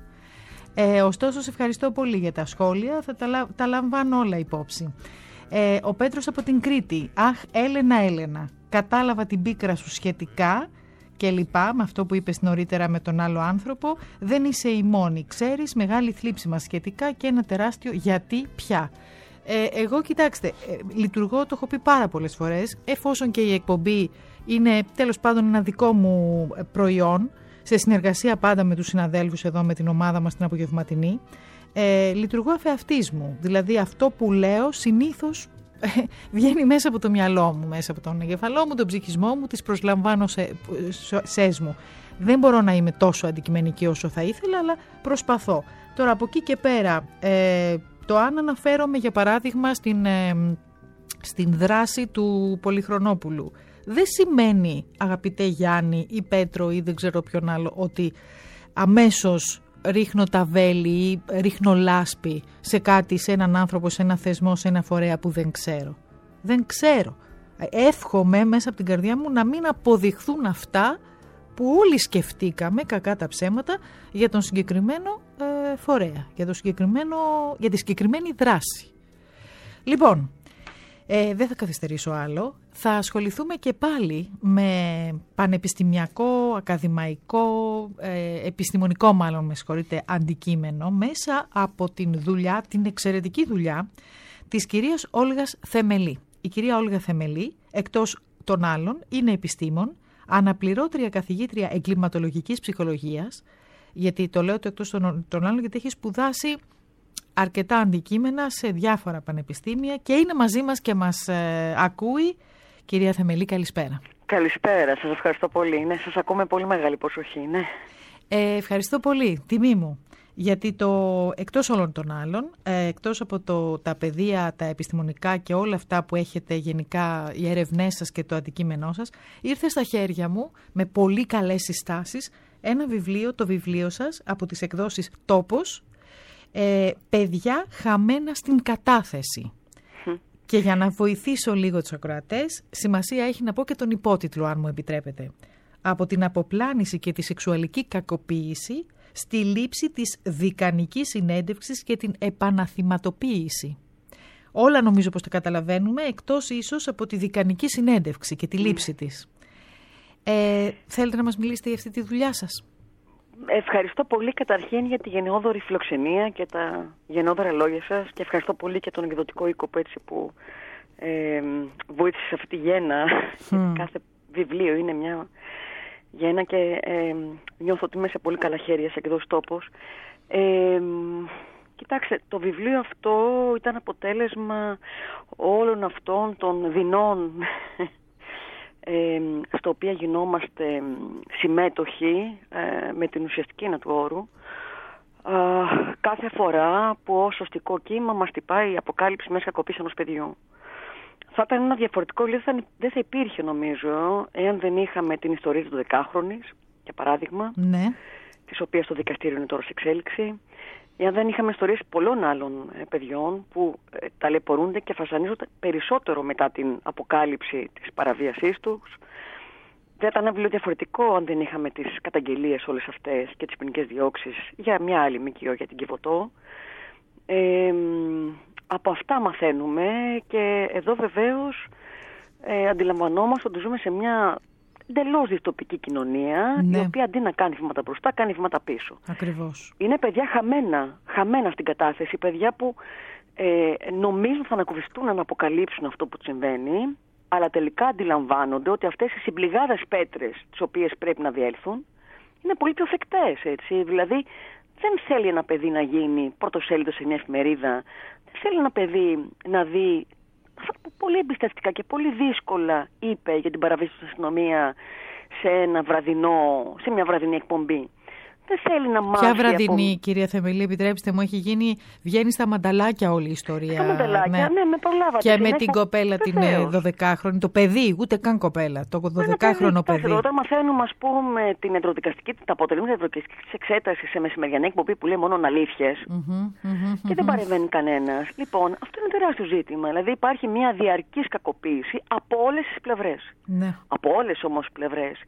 Ε, ωστόσο, σε ευχαριστώ πολύ για τα σχόλια. Θα τα, τα λαμβάνω όλα υπόψη. Ε, ο Πέτρος από την Κρήτη. Αχ, Έλενα, Έλενα. Κατάλαβα την πίκρα σου σχετικά και λοιπά με αυτό που είπες νωρίτερα με τον άλλο άνθρωπο. Δεν είσαι η μόνη. Ξέρεις, μεγάλη θλίψη μας σχετικά και ένα τεράστιο γιατί πια. Ε, εγώ, κοιτάξτε, ε, λειτουργώ, το έχω πει πάρα πολλές φορές, εφόσον και η εκπομπή είναι τέλος πάντων ένα δικό μου προϊόν, σε συνεργασία πάντα με τους συναδέλφους εδώ με την ομάδα μας την απογευματινή, ε, λειτουργώ αφεαυτής μου. Δηλαδή αυτό που λέω συνήθως ε, βγαίνει μέσα από το μυαλό μου, μέσα από τον εγκεφαλό μου, τον ψυχισμό μου, τις προσλαμβάνω σε, σε, σε μου. Δεν μπορώ να είμαι τόσο αντικειμενική όσο θα ήθελα, αλλά προσπαθώ. Τώρα από εκεί και πέρα... Ε, Το αν αναφέρομαι για παράδειγμα στην, ε, στην δράση του Πολυχρονόπουλου δεν σημαίνει, αγαπητέ Γιάννη ή Πέτρο ή δεν ξέρω ποιον άλλο, ότι αμέσως ρίχνω τα βέλη ή ρίχνω λάσπη σε κάτι, σε έναν άνθρωπο, σε ένα θεσμό, σε ένα φορέα που δεν ξέρω. Δεν ξέρω. Εύχομαι μέσα από την καρδιά μου να μην αποδειχθούν αυτά που όλοι σκεφτήκαμε, κακά τα ψέματα, για τον συγκεκριμένο ε, φορέα, για, το συγκεκριμένο, για τη συγκεκριμένη δράση. Λοιπόν, ε, δεν θα καθυστερήσω άλλο. Θα ασχοληθούμε και πάλι με πανεπιστημιακό, ακαδημαϊκό, ε, επιστημονικό μάλλον, με συγχωρείτε, αντικείμενο, μέσα από την δουλειά, την εξαιρετική δουλειά της κυρίας Όλγας Θεμελή. Η κυρία Όλγα Θεμελή, εκτός των άλλων, είναι επιστήμον, αναπληρώτρια καθηγήτρια εγκληματολογικής ψυχολογίας, γιατί το λέω το εκτός των, των άλλων, γιατί έχει σπουδάσει αρκετά αντικείμενα σε διάφορα πανεπιστήμια και είναι μαζί μας και μας ε, ακούει. Κυρία Θεμελή, καλησπέρα. Καλησπέρα, σας ευχαριστώ πολύ. Ναι, σας ακούω με πολύ μεγάλη προσοχή. Ναι. Ε, ευχαριστώ πολύ, τιμή μου. Γιατί το, εκτός όλων των άλλων, ε, εκτός από το, τα πεδία, τα επιστημονικά και όλα αυτά που έχετε γενικά, οι ερευνές σας και το αντικείμενό σας, ήρθε στα χέρια μου με πολύ καλές συστάσεις ένα βιβλίο, το βιβλίο σας από τις εκδόσεις Τόπος, ε, «Παιδιά χαμένα στην κατάθεση». Mm. Και για να βοηθήσω λίγο τους ακροατές, σημασία έχει να πω και τον υπότιτλο, αν μου επιτρέπετε. «Από την αποπλάνηση και τη σεξουαλική κακοποίηση στη λήψη της δικανικής συνέντευξης και την επαναθυματοποίηση». Όλα νομίζω πως τα καταλαβαίνουμε, εκτός ίσως από τη δικανική συνέντευξη και τη λήψη mm. της. Ε, θέλετε να μας μιλήσετε για αυτή τη δουλειά σας? Ευχαριστώ πολύ καταρχήν για τη γενναιόδορη φιλοξενία και τα γενναιόδωρα λόγια σας και ευχαριστώ πολύ και τον εκδοτικό οίκο που ε, βοήθησε σε αυτή τη γέννα. Mm. Κάθε βιβλίο είναι μια γέννα και ε, νιώθω ότι είμαι σε πολύ καλά χέρια σε εκδόσεις Τόπος. Ε, κοιτάξτε, το βιβλίο αυτό ήταν αποτέλεσμα όλων αυτών των δεινών ε, στα οποία γινόμαστε συμμέτοχοι ε, με την ουσιαστική έννοια του όρου, ε, κάθε φορά που ως σωστικό κύμα μας τυπάει η αποκάλυψη μέσα κακοποίηση ενός παιδιού. Θα ήταν ένα διαφορετικό, δηλαδή δεν θα υπήρχε νομίζω, εάν δεν είχαμε την ιστορία του δεκάχρονης, για παράδειγμα, ναι. της οποίας το δικαστήριο είναι τώρα σε εξέλιξη, εάν δεν είχαμε ιστορίες πολλών άλλων ε, παιδιών που ε, ταλαιπωρούνται και φασανίζονται περισσότερο μετά την αποκάλυψη της παραβίασής τους. Δεν ήταν ένα βιβλίο διαφορετικό αν δεν είχαμε τις καταγγελίες όλες αυτές και τις ποινικές διώξεις για μια άλλη ΜΚΟ, για την Κιβωτό. Ε, από αυτά μαθαίνουμε και εδώ βεβαίως ε, αντιλαμβανόμαστε ότι ζούμε σε μια εντελώς δυστοπική κοινωνία, ναι. η οποία αντί να κάνει βήματα μπροστά, κάνει βήματα πίσω. Ακριβώς. Είναι παιδιά χαμένα, χαμένα στην κατάθεση, παιδιά που ε, νομίζουν θα ανακουφιστούν να αποκαλύψουν αυτό που τους συμβαίνει, αλλά τελικά αντιλαμβάνονται ότι αυτές οι συμπληγάδες πέτρες τις οποίες πρέπει να διέλθουν είναι πολύ πιο φεκτές, έτσι. Δηλαδή δεν θέλει ένα παιδί να γίνει πρωτοσέλιδο σε μια εφημερίδα, δεν θέλει ένα παιδί να δει αυτό που πολύ εμπιστευτικά και πολύ δύσκολα είπε για την παραβίαση της αστυνομίας σε, ένα βραδινό, σε μια βραδινή εκπομπή. Δεν θέλει να μάθει. Ποια βραδινή, από... κυρία Θεμελή, επιτρέψτε μου, έχει γίνει, βγαίνει στα μανταλάκια όλη η ιστορία. Στα μανταλάκια, ναι, ναι με προλάβατε. Και με την κοπέλα την δωδεκάχρονη, το παιδί, ούτε καν κοπέλα, το δωδεκάχρονο παιδί. παιδί. Όταν μαθαίνουμε, ας πούμε, την εντροδικαστική, τα αποτελέσματα της εντροδικαστικής εξέτασης σε μεσημεριανή εκπομπή που λέει μόνο αλήθειες mm-hmm, mm-hmm, και δεν παρεμβαίνει κανένας. Λοιπόν, αυτό είναι τεράστιο ζήτημα. Δηλαδή υπάρχει μια διαρκής κακοποίηση από όλες τις πλευρές. Ναι. Από όλες όμως τις πλευρές.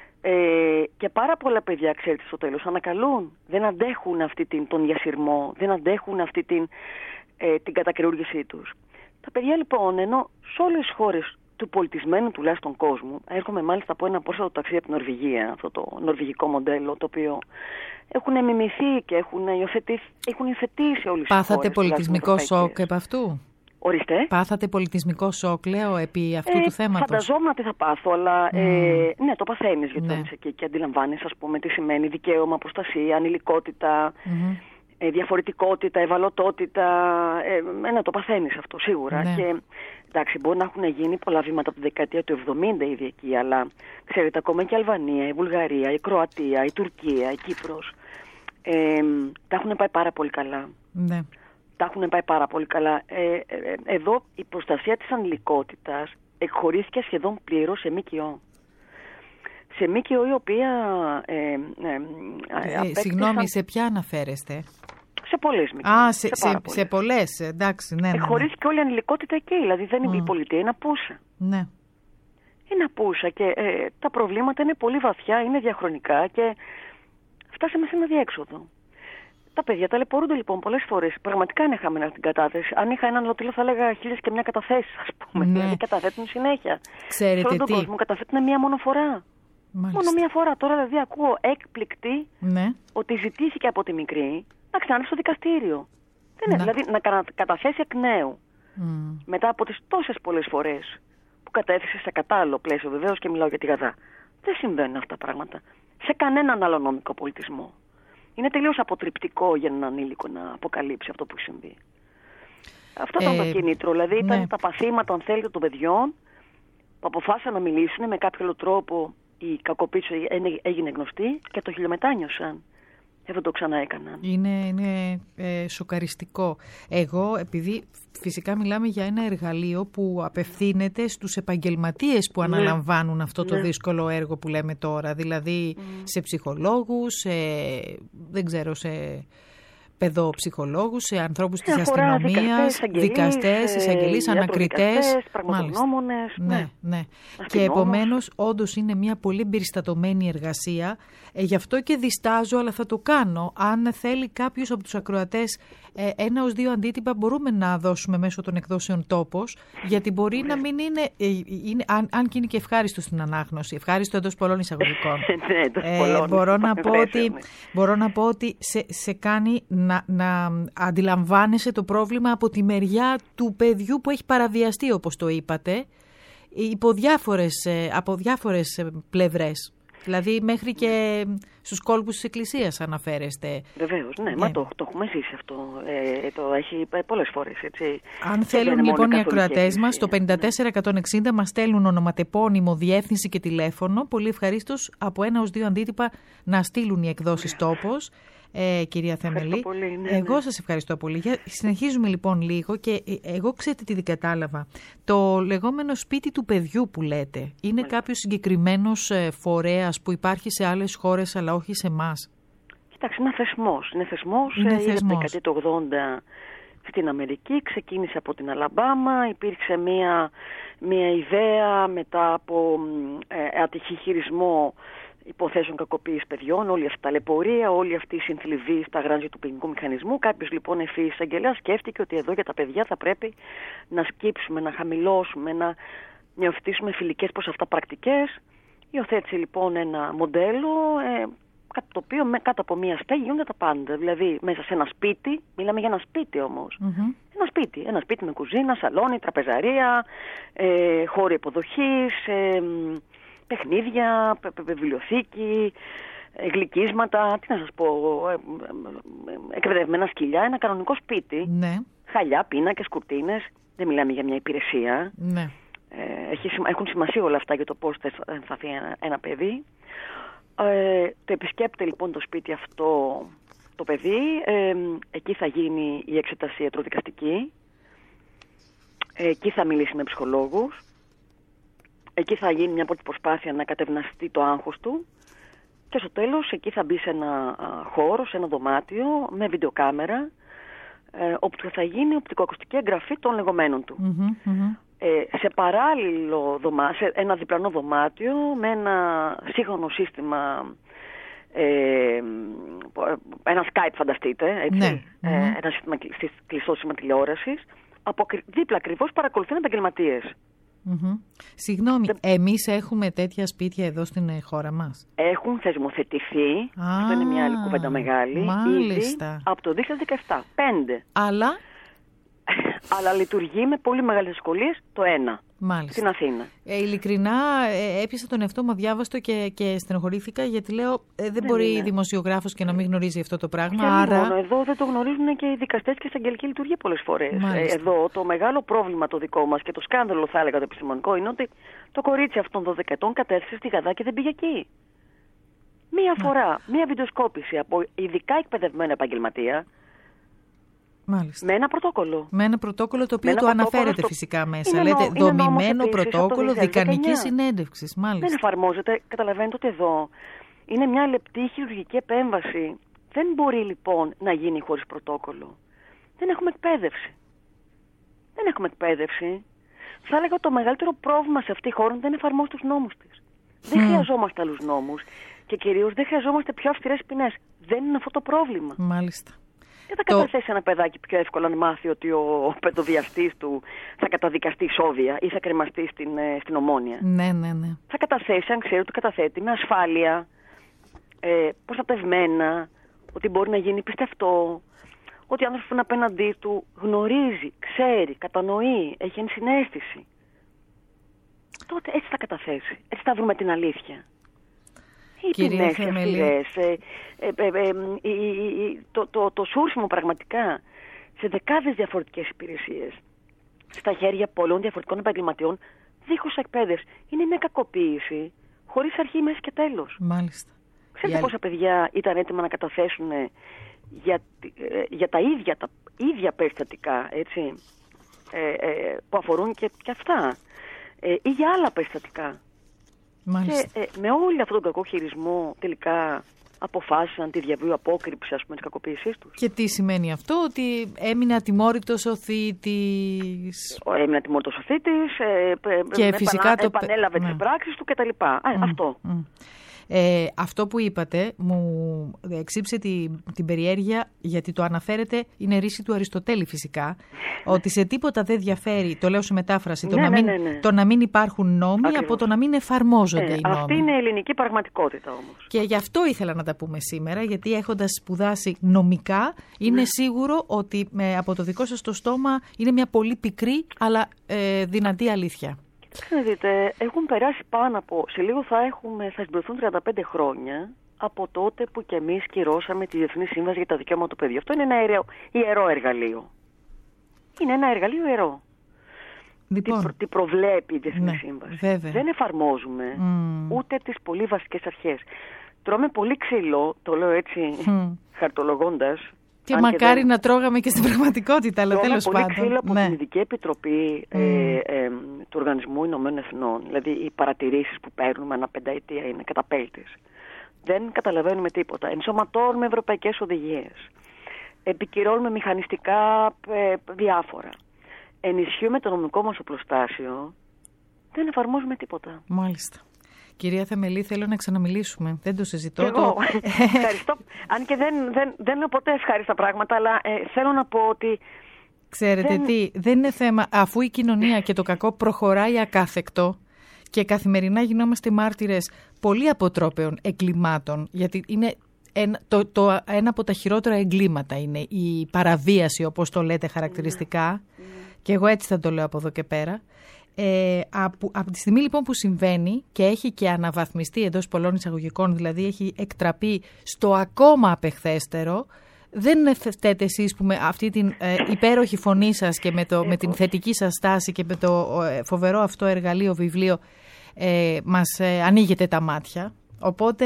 Ε, και πάρα πολλά παιδιά, ξέρετε, στο τέλος ανακαλούν. Δεν αντέχουν αυτή την, τον διασυρμό, δεν αντέχουν αυτή την, ε, την κατακρεούργησή τους. Τα παιδιά λοιπόν, ενώ σε όλες τις χώρες του πολιτισμένου τουλάχιστον κόσμου, έρχομαι μάλιστα από ένα πρόσφατο ταξίδι από την Νορβηγία, αυτό το νορβηγικό μοντέλο, το οποίο έχουν μιμηθεί και έχουν υιοθετήσει, έχουν υιοθετήσει όλες τις χώρες. Πάθατε πολιτισμικό σοκ επ' αυτού? Ορίστε. Πάθατε πολιτισμικό σοκ, λέω, επί αυτού ε, του θέματος? Φανταζόμουν ότι θα πάθω, αλλά mm. ε, ναι, το παθαίνεις γιατί ναι. είσαι εκεί και αντιλαμβάνεις, ας πούμε, τι σημαίνει δικαίωμα, προστασία, ανηλικότητα, mm-hmm. ε, διαφορετικότητα, ευαλωτότητα. Ε, ναι, το παθαίνεις αυτό σίγουρα. Ναι. Και εντάξει, μπορεί να έχουν γίνει πολλά βήματα από τη δεκαετία του εβδομήντα ήδη εκεί, αλλά ξέρετε, ακόμα και η Αλβανία, η Βουλγαρία, η Κροατία, η Τουρκία, η Κύπρος, ε, τα έχουν πάει πάρα πολύ καλά. Ναι. Τα έχουν πάει πάρα πολύ καλά. Ε, ε, εδώ η προστασία της ανηλικότητας εκχωρήθηκε σχεδόν πλήρως σε ΜΚΟ. Σε ΜΚΟ η οποία... Ε, ε, ε, απέκτησαν... Συγγνώμη, σε ποια αναφέρεστε? Σε πολλές ΜΚΟ. Α, σε, σε, σε, σε πολλές, εντάξει, ναι. ναι, ναι. Εκχωρήθηκε όλη η ανηλικότητα εκεί, δηλαδή δεν είναι mm. η πολιτεία, είναι απούσα. Ναι. Είναι απούσα και ε, τα προβλήματα είναι πολύ βαθιά, είναι διαχρονικά και φτάσαμε σε ένα διέξοδο. Τα παιδιά ταλαιπωρούνται λοιπόν πολλές φορές. Πραγματικά είναι χαμένα στην κατάθεση. Αν είχα έναν λοτήλο θα έλεγα χίλιες και μια καταθέσεις, ας πούμε. Ναι. Δηλαδή καταθέτουν συνέχεια. Ξέρετε σε όλο τον τι. κόσμο καταθέτουν μία μόνο φορά. Μάλιστα. Μόνο μία φορά. Τώρα δηλαδή ακούω έκπληκτη ναι. ότι ζητήθηκε από τη μικρή να ξανάρθει στο δικαστήριο. Δεν είναι, δηλαδή να καταθέσει εκ νέου. Mm. Μετά από τις τόσες πολλές φορές που κατέθεσε σε κατάλληλο πλαίσιο, βεβαίως και μιλάω για τη Γαδά. Δεν συμβαίνουν αυτά τα πράγματα σε κανέναν άλλο νομικό πολιτισμό. Είναι τελείως αποτρεπτικό για έναν ανήλικο να αποκαλύψει αυτό που συμβεί. Αυτό ήταν ε, το κίνητρο. Δηλαδή ήταν ναι. τα παθήματα, αν θέλετε, των παιδιών που αποφάσισαν να μιλήσουν με κάποιο άλλο τρόπο. Η κακοποίηση έγινε γνωστή και το χιλιομετάνιωσαν. Και δεν το ξανά έκαναν. Είναι, είναι ε, σοκαριστικό. Εγώ, επειδή φυσικά μιλάμε για ένα εργαλείο που απευθύνεται στους επαγγελματίες που ναι. αναλαμβάνουν αυτό το ναι. δύσκολο έργο που λέμε τώρα. Δηλαδή mm. σε ψυχολόγους, σε, δεν ξέρω, σε παιδοψυχολόγους, σε ανθρώπους της αστυνομίας, δικαστές, εισαγγελείς, ανακριτές, πραγματογνώμονες. Ναι, ναι. ναι. Και επομένως όντως είναι μια πολύ εμπεριστατωμένη εργασία. Ε, γι' αυτό και διστάζω, αλλά θα το κάνω. Αν θέλει κάποιος από τους ακροατές ε, ένα ως δύο αντίτυπα μπορούμε να δώσουμε μέσω των εκδόσεων Τόπος, γιατί μπορεί να μην είναι, ε, είναι αν, αν και είναι και ευχάριστο στην ανάγνωση, ευχάριστο εντός πολλών εισαγωγικών. ε, μπορώ, να πω ότι, μπορώ να πω ότι σε, σε κάνει να, να αντιλαμβάνεσαι το πρόβλημα από τη μεριά του παιδιού που έχει παραβιαστεί, όπως το είπατε, υπό διάφορες, από διάφορες πλευρές. Δηλαδή μέχρι και στους κόλπους της εκκλησίας αναφέρεστε. Βεβαίως, ναι, ναι. Μα το, το έχουμε ζήσει αυτό. Ε, το έχει πολλές φορές, έτσι. Αν θέλουν λοιπόν οι ακροατές μας, το πέντε τέσσερα εκατόν εξήντα μας στέλνουν ονοματεπώνυμο, διεύθυνση και τηλέφωνο. Πολύ ευχαρίστως από ένα ως δύο αντίτυπα να στείλουν οι εκδόσεις Τόπος. Ε, κυρία Θεμελή, πολύ, ναι, εγώ ναι. σας ευχαριστώ πολύ. Συνεχίζουμε λοιπόν λίγο και εγώ ξέρετε τι δεν κατάλαβα. Το λεγόμενο σπίτι του παιδιού που λέτε, είναι Μάλιστα. κάποιος συγκεκριμένος φορέας που υπάρχει σε άλλες χώρες αλλά όχι σε εμάς? Κοιτάξτε, είναι θεσμός. Είναι θεσμός, είναι είναι θεσμός. Η δεκαετία του ογδόντα στην Αμερική, ξεκίνησε από την Αλαμπάμα, υπήρξε μια, μια ιδέα μετά από ε, ατυχή χειρισμό υποθέσεων κακοποίησης παιδιών, όλη αυτή η ταλαιπωρία, όλη αυτή η συνθλιβή στα γράνζια του ποινικού μηχανισμού. Κάποιος λοιπόν ευθύς εισαγγελέας σκέφτηκε ότι εδώ για τα παιδιά θα πρέπει να σκύψουμε, να χαμηλώσουμε, να νεοφυτίσουμε φιλικές προς αυτά πρακτικές. Υιοθέτησε λοιπόν ένα μοντέλο, ε, κατά το οποίο με, κάτω από μία στέγη γίνονται τα πάντα. Δηλαδή μέσα σε ένα σπίτι, μιλάμε για ένα σπίτι όμως. Mm-hmm. Ένα σπίτι, ένα σπίτι με κουζίνα, σαλόνι, τραπεζαρία, ε, χώροι υποδοχής, ε, παιχνίδια, βιβλιοθήκη, γλυκίσματα, τι να σας πω, εκπαιδευμένα σκυλιά, ένα κανονικό σπίτι. Ναι. Χαλιά, πίνακες, κουρτίνες, δεν μιλάμε για μια υπηρεσία. Ναι. Ε, έχει, έχουν σημασία όλα αυτά για το πώς θα ενθαθεί ένα, ένα παιδί. Ε, το επισκέπτεται λοιπόν το σπίτι αυτό το παιδί, ε, εκεί θα γίνει η εξετασία ιατροδικαστική, ε, εκεί θα μιλήσει με ψυχολόγους. Εκεί θα γίνει μια πρώτη προσπάθεια να κατευναστεί το άγχος του και στο τέλος εκεί θα μπει σε ένα α, χώρο, σε ένα δωμάτιο με βιντεοκάμερα ε, όπου θα γίνει οπτικοακουστική εγγραφή των λεγόμενων του. Mm-hmm, mm-hmm. Ε, σε παράλληλο δωμάτιο, σε ένα διπλανό δωμάτιο με ένα σύγχρονο σύστημα, ε, ένα Skype φανταστείτε, έτσι, ναι. ε, mm-hmm. ένα σύστημα, κλειστό σύστημα τηλεόρασης, από δίπλα ακριβώς παρακολουθούν επαγγελματίες. Mm-hmm. Συγγνώμη, Δε... εμείς έχουμε τέτοια σπίτια εδώ στην χώρα μας? Έχουν θεσμοθετηθεί, ah, αυτό είναι μια άλλη κουβέντα μεγάλη, μάλιστα. ήδη από το δύο χιλιάδες δεκαεπτά. Πέντε. Αλλά... Αλλά λειτουργεί με πολύ μεγάλες δυσκολίες το ένα. Μάλιστα. Στην Αθήνα. Ε, ειλικρινά ε, έπιασα τον εαυτό μου αδιάβαστο και, και στενοχωρήθηκα, γιατί λέω ε, δεν, δεν μπορεί είναι. δημοσιογράφος και να μην γνωρίζει αυτό το πράγμα. Και άρα... μόνο, εδώ δεν το γνωρίζουν και οι δικαστές και η εισαγγελική λειτουργία πολλές φορές. Ε, εδώ το μεγάλο πρόβλημα το δικό μας και το σκάνδαλο θα έλεγα το επιστημονικό είναι ότι το κορίτσι αυτών δώδεκα ετών κατέθεσε στη Γαδά και δεν πήγε εκεί. Μία φορά, μία βιντεοσκόπηση από ειδικά εκπαιδευμένα επαγγελματία. Μάλιστα. Με ένα πρωτόκολλο. Με ένα πρωτόκολλο το οποίο το αναφέρετε στο... φυσικά μέσα. Είναι Λέτε νο... δομημένο πρωτόκολλο δικανικής συνέντευξης. Μάλιστα. Δεν εφαρμόζεται. Καταλαβαίνετε ότι εδώ είναι μια λεπτή χειρουργική επέμβαση. Δεν μπορεί λοιπόν να γίνει χωρίς πρωτόκολλο. Δεν έχουμε εκπαίδευση. Δεν έχουμε εκπαίδευση. Θα έλεγα ότι το μεγαλύτερο πρόβλημα σε αυτή τη χώρα δεν εφαρμόζει τους νόμους της. Mm. Δεν χρειαζόμαστε άλλους νόμους και κυρίως δεν χρειαζόμαστε πιο αυστηρές ποινές. Δεν είναι αυτό το πρόβλημα. Μάλιστα. Δεν θα καταθέσει το... ένα παιδάκι πιο εύκολα να μάθει ότι ο παιδοβιαστής του θα καταδικαστεί ισόβια ή θα κρεμαστεί στην, στην Ομόνια. Ναι, ναι, ναι. Θα καταθέσει, αν ξέρει ότι καταθέτει, με ασφάλεια, ε, προστατευμένα, ότι μπορεί να γίνει πιστευτό, ότι ο άνθρωπος που είναι απέναντί του γνωρίζει, ξέρει, κατανοεί, έχει ενσυναίσθηση. Τότε έτσι θα καταθέσει, έτσι θα βρούμε την αλήθεια. Οι ποινές, οι αυστηρές, ε, ε, ε, ε, ε, το, το, το σούρσιμο πραγματικά σε δεκάδες διαφορετικές υπηρεσίες, στα χέρια πολλών διαφορετικών επαγγελματιών, δίχως εκπαίδευση. Είναι μια κακοποίηση χωρίς αρχή, μέση και τέλος. Μάλιστα. Ξέρετε Για... πόσα παιδιά ήταν έτοιμα να καταθέσουν για, για τα ίδια, τα ίδια περιστατικά, έτσι, ε, ε, που αφορούν και, και αυτά, ε, ή για άλλα περιστατικά. Μάλιστα. Και ε, με όλο αυτόν τον κακό χειρισμό τελικά αποφάσισαν τη διαβίου απόκρυψη, ας πούμε, της κακοποίησής τους. Και τι σημαίνει αυτό? Ότι έμεινε ατιμόρυτος ο θήτης. Έμεινε ατιμόρυτος ο θήτης, ε, και ε, φυσικά επανα, το... επανέλαβε ναι. τις πράξεις του κτλ. Mm, αυτό. Mm. Ε, αυτό που είπατε μου εξήψε την, την περιέργεια, γιατί το αναφέρετε, είναι ρίση του Αριστοτέλη φυσικά, ότι σε τίποτα δεν διαφέρει, το λέω σε μετάφραση, το, ναι, να, μην, ναι, ναι, ναι. το να μην υπάρχουν νόμοι Ακριβώς. από το να μην εφαρμόζονται ε, οι νόμοι. Αυτή είναι η ελληνική πραγματικότητα όμως. Και γι' αυτό ήθελα να τα πούμε σήμερα, γιατί έχοντας σπουδάσει νομικά, είναι ναι. σίγουρο ότι με, από το δικό σας το στόμα είναι μια πολύ πικρή αλλά ε, δυνατή αλήθεια. Να δείτε, έχουν περάσει πάνω από, σε λίγο θα έχουμε, θα συμπληρωθούν τριάντα πέντε χρόνια από τότε που κι εμείς κυρώσαμε τη Διεθνή Σύμβαση για τα Δικαιώματα του Παιδιού. Αυτό είναι ένα ιερό, ιερό εργαλείο. Είναι ένα εργαλείο ιερό. Λοιπόν, τι, προ, τι προβλέπει η Διεθνή ναι, Σύμβαση. Βέβαια. Δεν εφαρμόζουμε mm. ούτε τις πολύ βασικές αρχές. Τρώμε πολύ ξύλο, το λέω έτσι mm. χαρτολογώντας. Και μακάρι και δεν... να τρώγαμε και στην πραγματικότητα, αλλά τέλος πάντων. Τρώμε πολύ ξύλο από ναι. την Ειδική Επιτροπή mm. ε, ε, του Οργανισμού Ηνωμένων Εθνών. Δηλαδή οι παρατηρήσεις που παίρνουμε ανά πενταετία είναι καταπέλτες. Δεν καταλαβαίνουμε τίποτα. Ενσωματώνουμε ευρωπαϊκές οδηγίες. Επικυρώνουμε μηχανιστικά ε, διάφορα. Ενισχύουμε το νομικό μας οπλοστάσιο. Δεν εφαρμόζουμε τίποτα. Μάλιστα. Κυρία Θεμελή, θέλω να ξαναμιλήσουμε. Δεν το συζητώ. Εγώ. Το... Ευχαριστώ. Αν και δεν, δεν, δεν λέω ποτέ ευχάριστα πράγματα, αλλά ε, θέλω να πω ότι... Ξέρετε δεν... τι, δεν είναι θέμα, αφού η κοινωνία και το κακό προχωράει ακάθεκτο και καθημερινά γινόμαστε μάρτυρες πολύ αποτρόπαιων εγκλημάτων, γιατί είναι ένα, το, το, ένα από τα χειρότερα εγκλήματα είναι η παραβίαση, όπως το λέτε χαρακτηριστικά, mm. και εγώ έτσι θα το λέω από εδώ και πέρα. Ε, από, από τη στιγμή λοιπόν που συμβαίνει και έχει και αναβαθμιστεί εντός πολλών εισαγωγικών, δηλαδή έχει εκτραπεί στο ακόμα απεχθέστερο, δεν φταίτε εσείς που με αυτή την ε, υπέροχη φωνή σας και με, το, με την θετική σας στάση και με το ε, φοβερό αυτό εργαλείο βιβλίο ε, μας ε, ανοίγετε τα μάτια. Οπότε...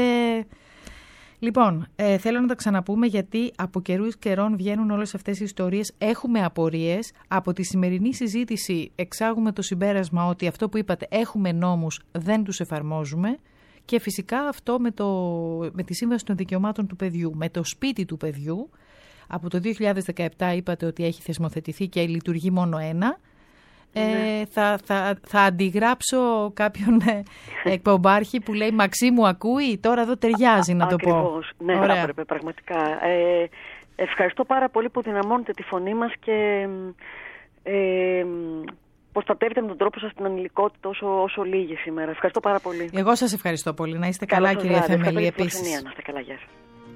Λοιπόν, ε, θέλω να τα ξαναπούμε γιατί από καιρούς καιρών βγαίνουν όλες αυτές οι ιστορίες. Έχουμε απορίες. Από τη σημερινή συζήτηση εξάγουμε το συμπέρασμα ότι αυτό που είπατε, έχουμε νόμους, δεν τους εφαρμόζουμε. Και φυσικά αυτό με, το, με τη Σύμβαση των Δικαιωμάτων του Παιδιού, με το σπίτι του παιδιού. Από το δύο χιλιάδες δεκαεπτά είπατε ότι έχει θεσμοθετηθεί και λειτουργεί μόνο ένα. Ε, θα, θα, θα αντιγράψω κάποιον ε, εκπομπάρχη που λέει Μαξίμου ακούει, τώρα εδώ ταιριάζει να το πω. Ακριβώς, ναι, θα έπρεπε πραγματικά. Ε, ευχαριστώ πάρα πολύ που δυναμώνετε τη φωνή μας και ε, προστατεύετε με τον τρόπο σας την ανηλικότητα όσο, όσο λίγη σήμερα. Ευχαριστώ πάρα πολύ. Εγώ σας ευχαριστώ πολύ. Να είστε καλά, κυρία Θεμελή, επίσης. Να είστε καλά, γεια σας.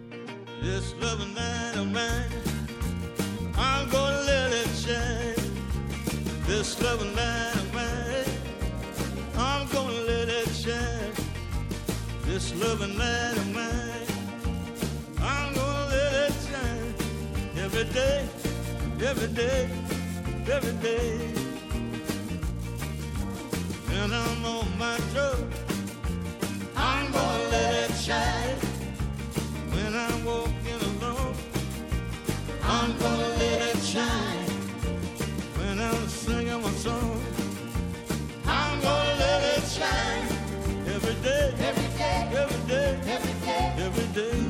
This loving light of mine, I'm gonna let it shine. This loving light of mine, I'm gonna let it shine. Every day, every day, every day. When I'm on my job, I'm gonna let it shine. When I'm walking alone, I'm gonna let it shine. When I'm singing my song, I'm gonna let it shine. Every day, every day, every day, every day, every day.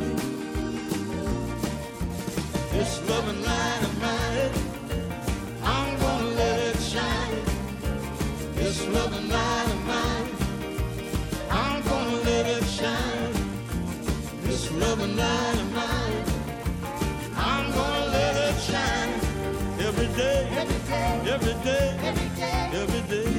This loving light of mine, I'm gonna let it shine. This loving light of mine, I'm gonna let it shine. This loving light of mine, I'm gonna let it shine. Every day, every day, every day, every day, every day.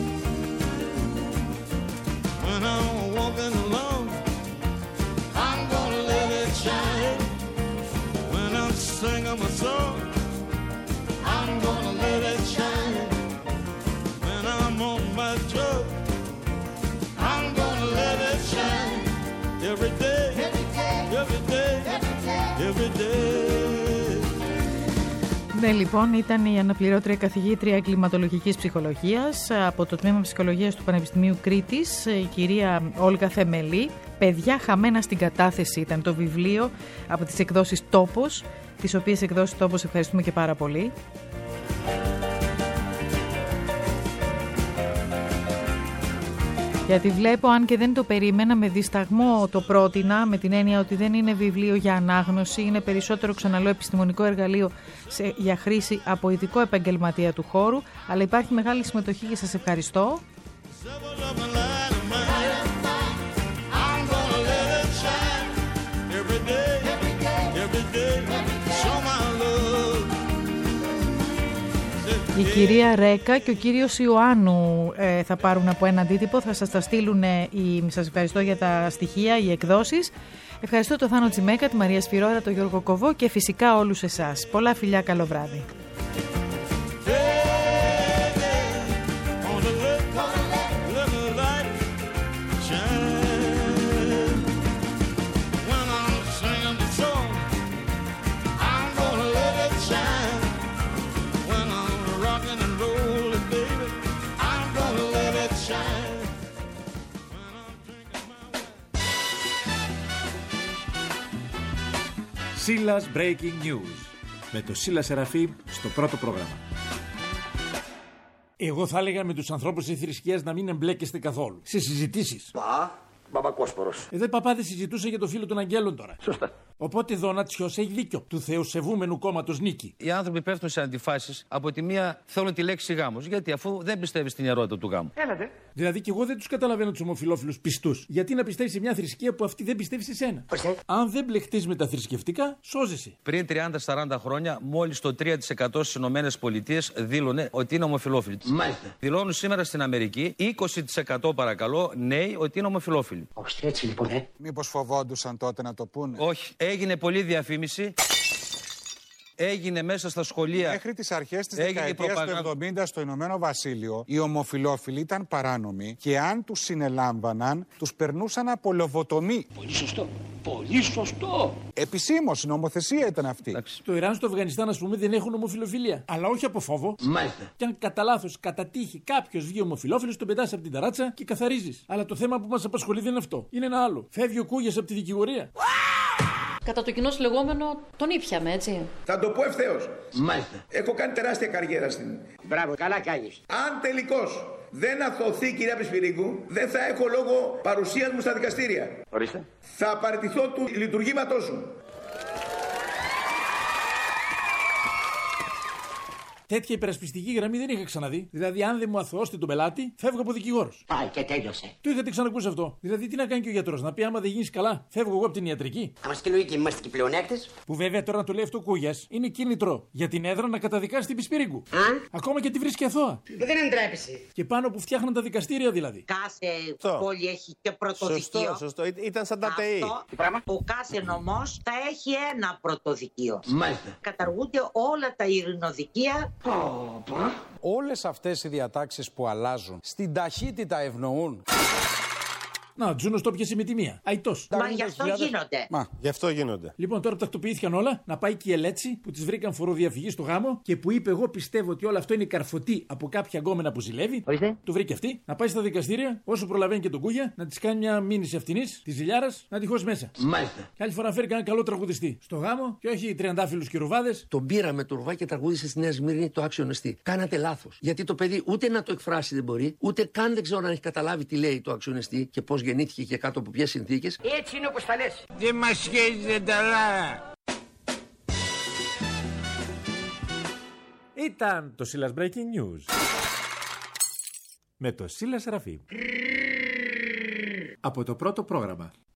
When I'm walking alone, I'm gonna let it shine. When I'm singing my song, I'm gonna let it shine. When I'm on my job, I'm gonna let it shine. Every day, every day, every day, every day, every day. Ναι, λοιπόν, ήταν η αναπληρώτρια καθηγήτρια κλιματολογικής ψυχολογίας από το Τμήμα Ψυχολογίας του Πανεπιστημίου Κρήτης, η κυρία Όλγα Θεμελή. «Παιδιά χαμένα στην κατάθεση» ήταν το βιβλίο από τις εκδόσεις Τόπος, τις οποίες εκδόσεις Τόπος ευχαριστούμε και πάρα πολύ. Γιατί βλέπω, αν και δεν το περίμενα, με δισταγμό το πρότεινα, με την έννοια ότι δεν είναι βιβλίο για ανάγνωση, είναι περισσότερο, ξαναλέω, επιστημονικό εργαλείο σε, για χρήση από ειδικό επαγγελματία του χώρου, αλλά υπάρχει μεγάλη συμμετοχή και σας ευχαριστώ. Η κυρία Ρέκα και ο κύριος Ιωάννου ε, θα πάρουν από ένα αντίτυπο, θα σας τα στείλουν. Οι, σας ευχαριστώ για τα στοιχεία, οι εκδόσεις. Ευχαριστώ τον Θάνο Τσιμέκα, τη Μαρία Σφυρώρα, τον Γιώργο Κοβό και φυσικά όλους εσάς. Πολλά φιλιά, καλό βράδυ. Σίλας Breaking News με το Σίλα Σεραφείμ στο πρώτο πρόγραμμα. Εγώ θα έλεγα με τους ανθρώπους της θρησκείας να μην εμπλέκεστε καθόλου σε συζητήσεις. Πα, Μπαμπακόσπορος. Εδώ οι παπάδες συζητούσαν για το φίλο των αγγέλων τώρα. Σωστά. Οπότε εδώ να Τσιός έχει δίκιο. Του θεοσεβούμενου κόμματος νίκη. Οι άνθρωποι πέφτουν σε αντιφάσεις. Από τη μία θέλουν τη λέξη γάμος. Γιατί αφού δεν πιστεύει στην ιερότητα του γάμου. Έλατε. Δηλαδή και εγώ δεν τους καταλαβαίνω τους ομοφυλόφιλους πιστούς. Γιατί να πιστεύεις σε μια θρησκεία που αυτή δεν πιστεύει σε σένα. Ορίστε. Αν δεν μπλεχτείς με τα θρησκευτικά, σώζεσαι. Πριν τριάντα σαράντα χρόνια, μόλις το τρία τοις εκατό στις ΗΠΑ δήλωνε ότι είναι ομοφυλόφιλοι. Μάλιστα. Δηλώνουν σήμερα στην Αμερική είκοσι τοις εκατό παρακαλώ νέοι ότι είναι ομοφυλόφιλοι. Όχι, έτσι λοιπόν, ε. Μήπως φοβόντουσαν τότε να το πούνε. Όχι. Έγινε πολλή διαφήμιση. Έγινε μέσα στα σχολεία. Μέχρι τις αρχές της Έγινε δεκαετίας προπαγάνδα. του εβδομήντα στο Ηνωμένο Βασίλειο, οι ομοφυλόφιλοι ήταν παράνομοι και αν τους συνελάμβαναν, τους περνούσαν από λοβοτομή. Πολύ σωστό. Πολύ σωστό. Επισήμως, η νομοθεσία ήταν αυτή. Εντάξει. Στο Ιράν, στο Αφγανιστάν, ας πούμε, δεν έχουν ομοφυλοφιλία. Αλλά όχι από φόβο. Μάλιστα. Και αν κατά λάθος, κατά τύχη κάποιος βγει ομοφυλόφιλος, τον πετάς από την ταράτσα και καθαρίζεις. Αλλά το θέμα που μας απασχολεί δεν είναι αυτό. Είναι ένα άλλο. Φεύγει ο Κούγιας από τη δικηγορία. Κατά το κοινό λεγόμενο τον ήπιαμε, έτσι. Θα το πω ευθέως. Μάλιστα. Έχω κάνει τεράστια καριέρα στην. Μπράβο, καλά κάνεις. Αν τελικώς δεν αθωωθεί, κυρία Πεσπυρίκου, δεν θα έχω λόγο παρουσίας μου στα δικαστήρια. Ορίστε. Θα παραιτηθώ του λειτουργήματός σου. Τέτοια υπερασπιστική γραμμή δεν είχα ξαναδεί. Δηλαδή, αν δεν μου αθωώσετε τον πελάτη, φεύγω από δικηγόρος. Πάει και τέλειωσε. Το είχατε ξανακούσει αυτό. Δηλαδή, τι να κάνει και ο γιατρός, να πει άμα δεν γίνει καλά, φεύγω εγώ από την ιατρική. Άμα και λογική, είμαστε και πλεονέκτες. Που βέβαια τώρα να το λέει αυτό ο Κούγιας είναι κίνητρο για την έδρα να καταδικάσει την Πισπυρίγκου. Α? Ακόμα και τη βρίσκει αθώα. Δεν εντρέπεσαι. Και πάνω που φτιάχναν τα δικαστήρια δηλαδή. Κάθε Το. πόλη έχει και πρωτοδικείο. Σωστό, σωστό. Ή- Ήταν σαν τα ΤΕΗ. Αυτό, Τι πράγμα? ο κάθε νομός θα έχει ένα πρωτοδικείο. Μάλιστα. Καταργούνται όλα τα ειρηνοδικεία. Όλες αυτές οι διατάξεις που αλλάζουν στην ταχύτητα ευνοούν. Να, Τζούνος το πιασε με τη μία. Αϊτός. Μα γι' αυτό γίνονται. Μα, Γι' αυτό γίνονται. Λοιπόν, τώρα που τακτοποιήθηκαν όλα, να πάει και η Ελέτσι που τη βρήκαν φοροδιαφυγή στο γάμο και που είπε: εγώ πιστεύω ότι όλο αυτό είναι καρφωτή από κάποια γκόμενα που ζηλεύει. Ορίστε. Το βρήκε αυτή. Να πάει στα δικαστήρια, όσο προλαβαίνει και τον Κούγια, να τη κάνει μια μήνυση αυτινή, τη ζηλιάρα, να τη χώσει μέσα. Μάλιστα. Και άλλη φορά φέρει κανένα καλό τραγουδιστή στο γάμο και όχι τριαντάφυλλους και ρουβάδες. Τον πήραμε το ρουβά και τραγούδισε στη Νέα Σμύρνη το άξιο νεστή. Κάνατε λάθος. Γιατί το παιδί ούτε να το εκφράσει δεν μπορεί, ούτε καν δεν ξέρω αν έχει καταλάβει τι λέει το άξιο νεστή και πώς γεννήθηκε και κάτω από ποιες συνθήκες. Έτσι είναι όπως τα λες. Δεν μας σχέδιζε τα. Ήταν το Σίλας Breaking News με το Σίλα Σεραφείμ από το πρώτο πρόγραμμα.